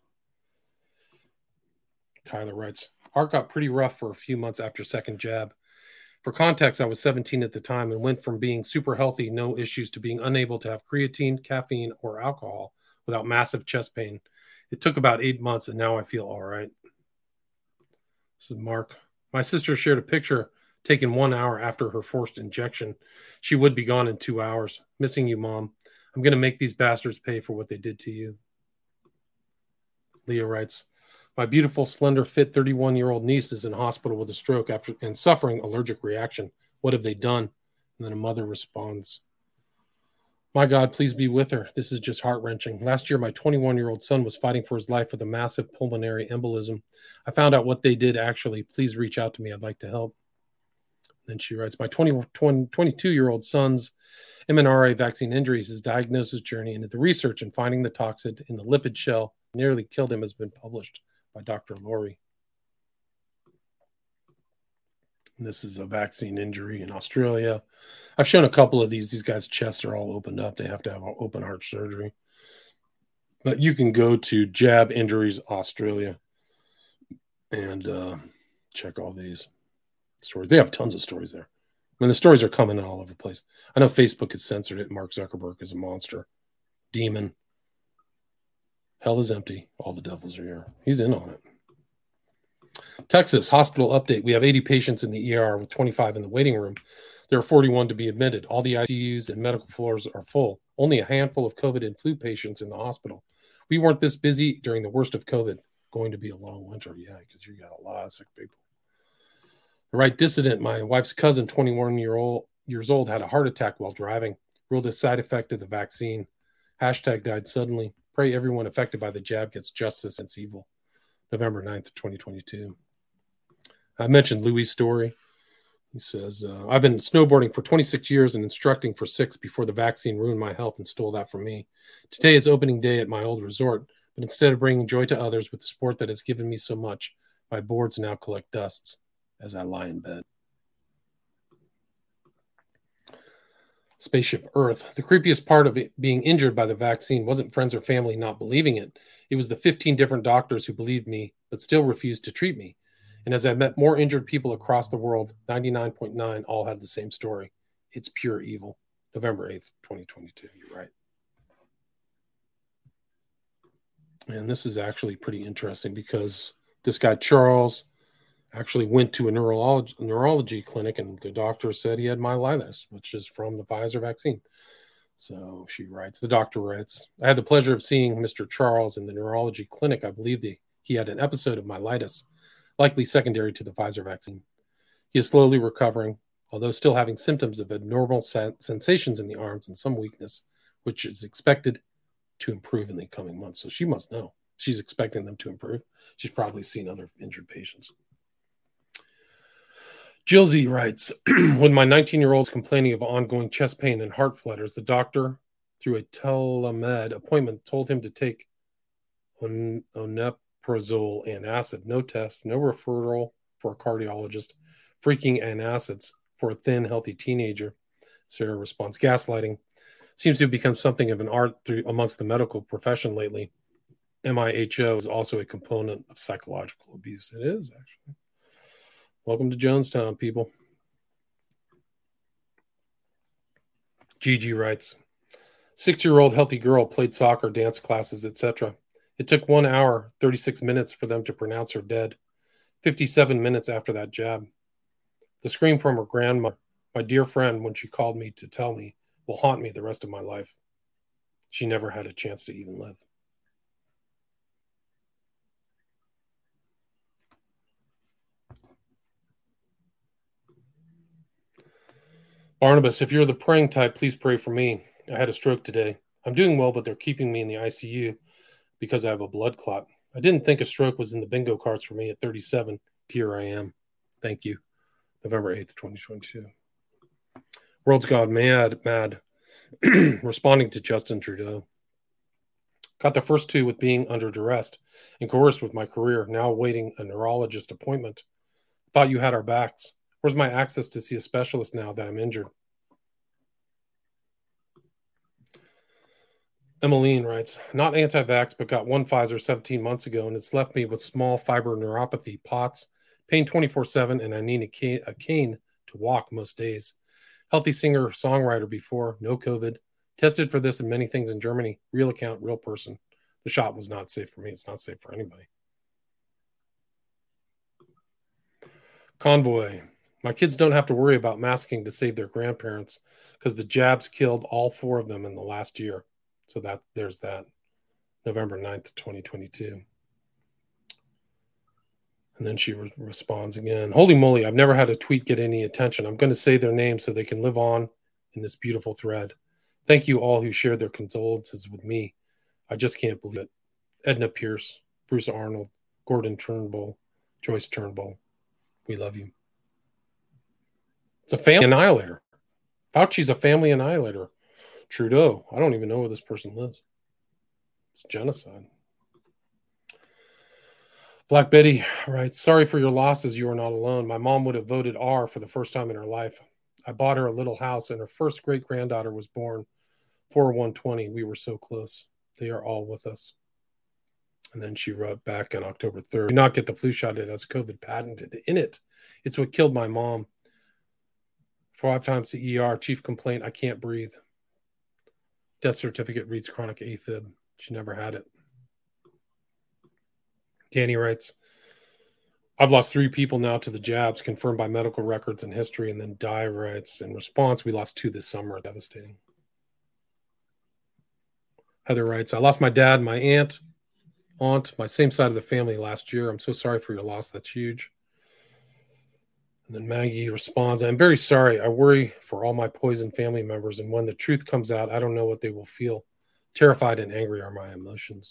Tyler writes, heart got pretty rough for a few months after second jab. For context, I was 17 at the time and went from being super healthy, no issues, to being unable to have creatine, caffeine, or alcohol without massive chest pain. It took about 8 months, and now I feel all right. This is Mark. My sister shared a picture taken 1 hour after her forced injection. She would be gone in 2 hours. Missing you, Mom. I'm going to make these bastards pay for what they did to you. Leah writes, my beautiful, slender, fit 31-year-old niece is in hospital with a stroke and suffering allergic reaction. What have they done? And then a mother responds, my God, please be with her. This is just heart-wrenching. Last year, my 21-year-old son was fighting for his life with a massive pulmonary embolism. I found out what they did, actually. Please reach out to me. I'd like to help. Then she writes, my 22-year-old son's mRNA vaccine injuries, his diagnosis journey into the research and finding the toxin in the lipid shell nearly killed him has been published by Dr. Laurie. And this is a vaccine injury in Australia. I've shown a couple of these. These guys' chests are all opened up. They have to have open heart surgery. But you can go to Jab Injuries Australia and check all these stories. They have tons of stories there. I mean, the stories are coming all over the place. I know Facebook has censored it. Mark Zuckerberg is a monster. Demon. Hell is empty. All the devils are here. He's in on it. Texas, hospital update. We have 80 patients in the ER with 25 in the waiting room. There are 41 to be admitted. All the ICUs and medical floors are full. Only a handful of COVID and flu patients in the hospital. We weren't this busy during the worst of COVID. Going to be a long winter. Yeah, because you got a lot of sick people. The right dissident, my wife's cousin, 21 years old, had a heart attack while driving. Ruled a side effect of the vaccine. Hashtag died suddenly. Pray everyone affected by the jab gets justice against evil. November 9th, 2022. I mentioned Louis' story. He says, I've been snowboarding for 26 years and instructing for 6 before the vaccine ruined my health and stole that from me. Today is opening day at my old resort, but instead of bringing joy to others with the sport that has given me so much, my boards now collect dusts as I lie in bed. Spaceship Earth. The creepiest part of it being injured by the vaccine wasn't friends or family not believing it. It was the 15 different doctors who believed me, but still refused to treat me. And as I met more injured people across the world, 99.9 all had the same story. It's pure evil. November 8th, 2022. You're right. And this is actually pretty interesting because this guy, Charles, actually went to a neurology clinic, and the doctor said he had myelitis, which is from the Pfizer vaccine. So she writes, the doctor writes, I had the pleasure of seeing Mr. Charles in the neurology clinic. I believe he had an episode of myelitis, likely secondary to the Pfizer vaccine. He is slowly recovering, although still having symptoms of abnormal sensations in the arms and some weakness, which is expected to improve in the coming months. So she must know. She's expecting them to improve. She's probably seen other injured patients. Jill Z writes, when my 19-year-old is complaining of ongoing chest pain and heart flutters, the doctor, through a telemed appointment, told him to take omeprazole and acid. No test, no referral for a cardiologist. Freaking antacids for a thin, healthy teenager. Sarah responds, gaslighting seems to have become something of an art amongst the medical profession lately. MIHO is also a component of psychological abuse. It is, actually. Welcome to Jonestown, people. Gigi writes, 6-year-old healthy girl played soccer, dance classes, etc. It took 1 hour, 36 minutes for them to pronounce her dead. 57 minutes after that jab. The scream from her grandma, my dear friend, when she called me to tell me, will haunt me the rest of my life. She never had a chance to even live. Barnabas, if you're the praying type, please pray for me. I had a stroke today. I'm doing well, but they're keeping me in the ICU because I have a blood clot. I didn't think a stroke was in the bingo cards for me at 37. Here I am. Thank you. November 8th, 2022. World's gone mad. Responding to Justin Trudeau. Got the first two with being under duress and coerced with my career, now awaiting a neurologist appointment. Thought you had our backs. Where's my access to see a specialist now that I'm injured? Emmeline writes, not anti-vax, but got one Pfizer 17 months ago, and it's left me with small fiber neuropathy, POTS, pain 24/7, and I need a cane to walk most days. Healthy singer-songwriter before, no COVID. Tested for this and many things in Germany. Real account, real person. The shot was not safe for me. It's not safe for anybody. Convoy. My kids don't have to worry about masking to save their grandparents because the jabs killed all 4 of them in the last year. So there's that. November 9th, 2022. And then she responds again. Holy moly, I've never had a tweet get any attention. I'm going to say their names so they can live on in this beautiful thread. Thank you all who shared their condolences with me. I just can't believe it. Edna Pierce, Bruce Arnold, Gordon Turnbull, Joyce Turnbull. We love you. It's a family annihilator. Fauci's a family annihilator. Trudeau, I don't even know where this person lives. It's genocide. Black Betty writes, sorry for your losses. You are not alone. My mom would have voted R for the first time in her life. I bought her a little house and her first great-granddaughter was born 4/1/20. We were so close. They are all with us. And then she wrote back on October 3rd, do not get the flu shot. It has COVID patented in it. It's what killed my mom. 5 times to ER. Chief complaint, I can't breathe. Death certificate reads chronic AFib. She never had it. Danny writes, I've lost 3 people now to the jabs, confirmed by medical records and history. And then Di writes, in response, we lost 2 this summer. Devastating. Heather writes, I lost my dad, my aunt, my same side of the family last year. I'm so sorry for your loss. That's huge. And then Maggie responds, I'm very sorry. I worry for all my poisoned family members. And when the truth comes out, I don't know what they will feel. Terrified and angry are my emotions.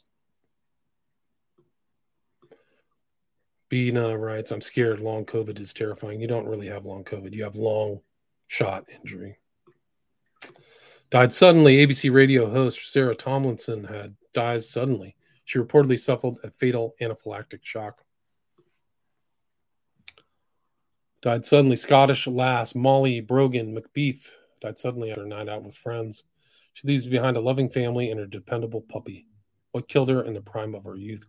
Bina writes, I'm scared. Long COVID is terrifying. You don't really have long COVID. You have long shot injury. Died suddenly. ABC radio host Sarah Tomlinson dies suddenly. She reportedly suffered a fatal anaphylactic shock. Died suddenly. Scottish lass Molly Brogan McBeath died suddenly after a night out with friends. She leaves behind a loving family and a dependable puppy. What killed her in the prime of her youth? ?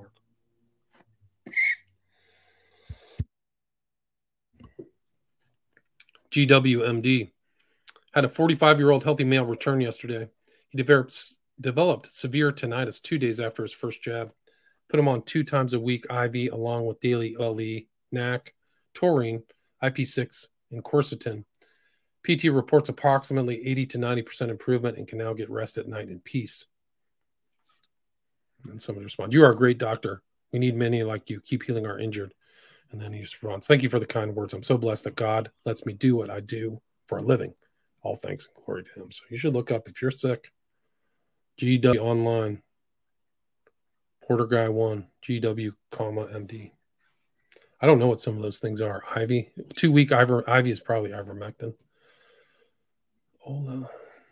GWMD had a 45-year-old healthy male return yesterday. He developed severe tinnitus 2 days after his first jab. Put him on 2 times a week IV along with daily LE, NAC, taurine, IP6, and quercetin. PT reports approximately 80 to 90% improvement and can now get rest at night in peace. And somebody responds, you are a great doctor. We need many like you. Keep healing our injured. And then he responds, thank you for the kind words. I'm so blessed that God lets me do what I do for a living. All thanks and glory to him. So you should look up if you're sick. GW online. Porter Guy 1. GW, MD. I don't know what some of those things are. Ivy. 2-week Ivy is probably ivermectin. And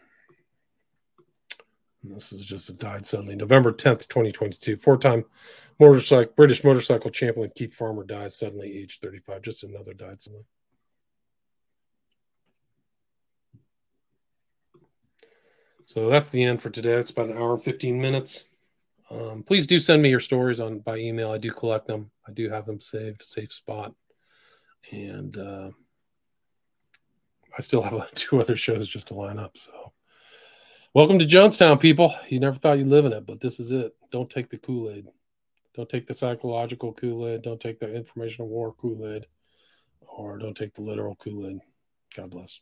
this is just a died suddenly. November 10th, 2022. 4-time British motorcycle champion Keith Farmer dies suddenly, age 35. Just another died suddenly. So that's the end for today. It's about an hour and 15 minutes. Please do send me your stories by email. I do collect them. I do have them saved, safe spot. And I still have 2 other shows just to line up. So welcome to Jonestown, people. You never thought you'd live in it, but this is it. Don't take the Kool-Aid. Don't take the psychological Kool-Aid. Don't take the informational war Kool-Aid. Or don't take the literal Kool-Aid. God bless.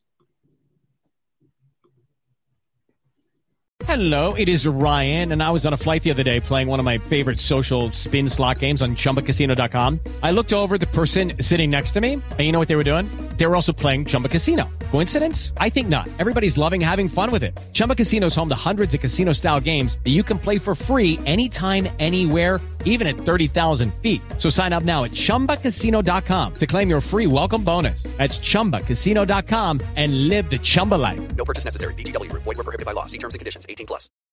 Hello, it is Ryan, and I was on a flight the other day playing one of my favorite social spin slot games on ChumbaCasino.com. I looked over at the person sitting next to me, and you know what they were doing? they were also playing Chumba Casino. Coincidence? I think not. Everybody's loving having fun with it. Chumba Casino is home to hundreds of casino-style games that you can play for free anytime, anywhere, even at 30,000 feet. So sign up now at ChumbaCasino.com to claim your free welcome bonus. That's ChumbaCasino.com and live the Chumba life. No purchase necessary. VGW Group. Void where prohibited by law. See terms and conditions. 18+.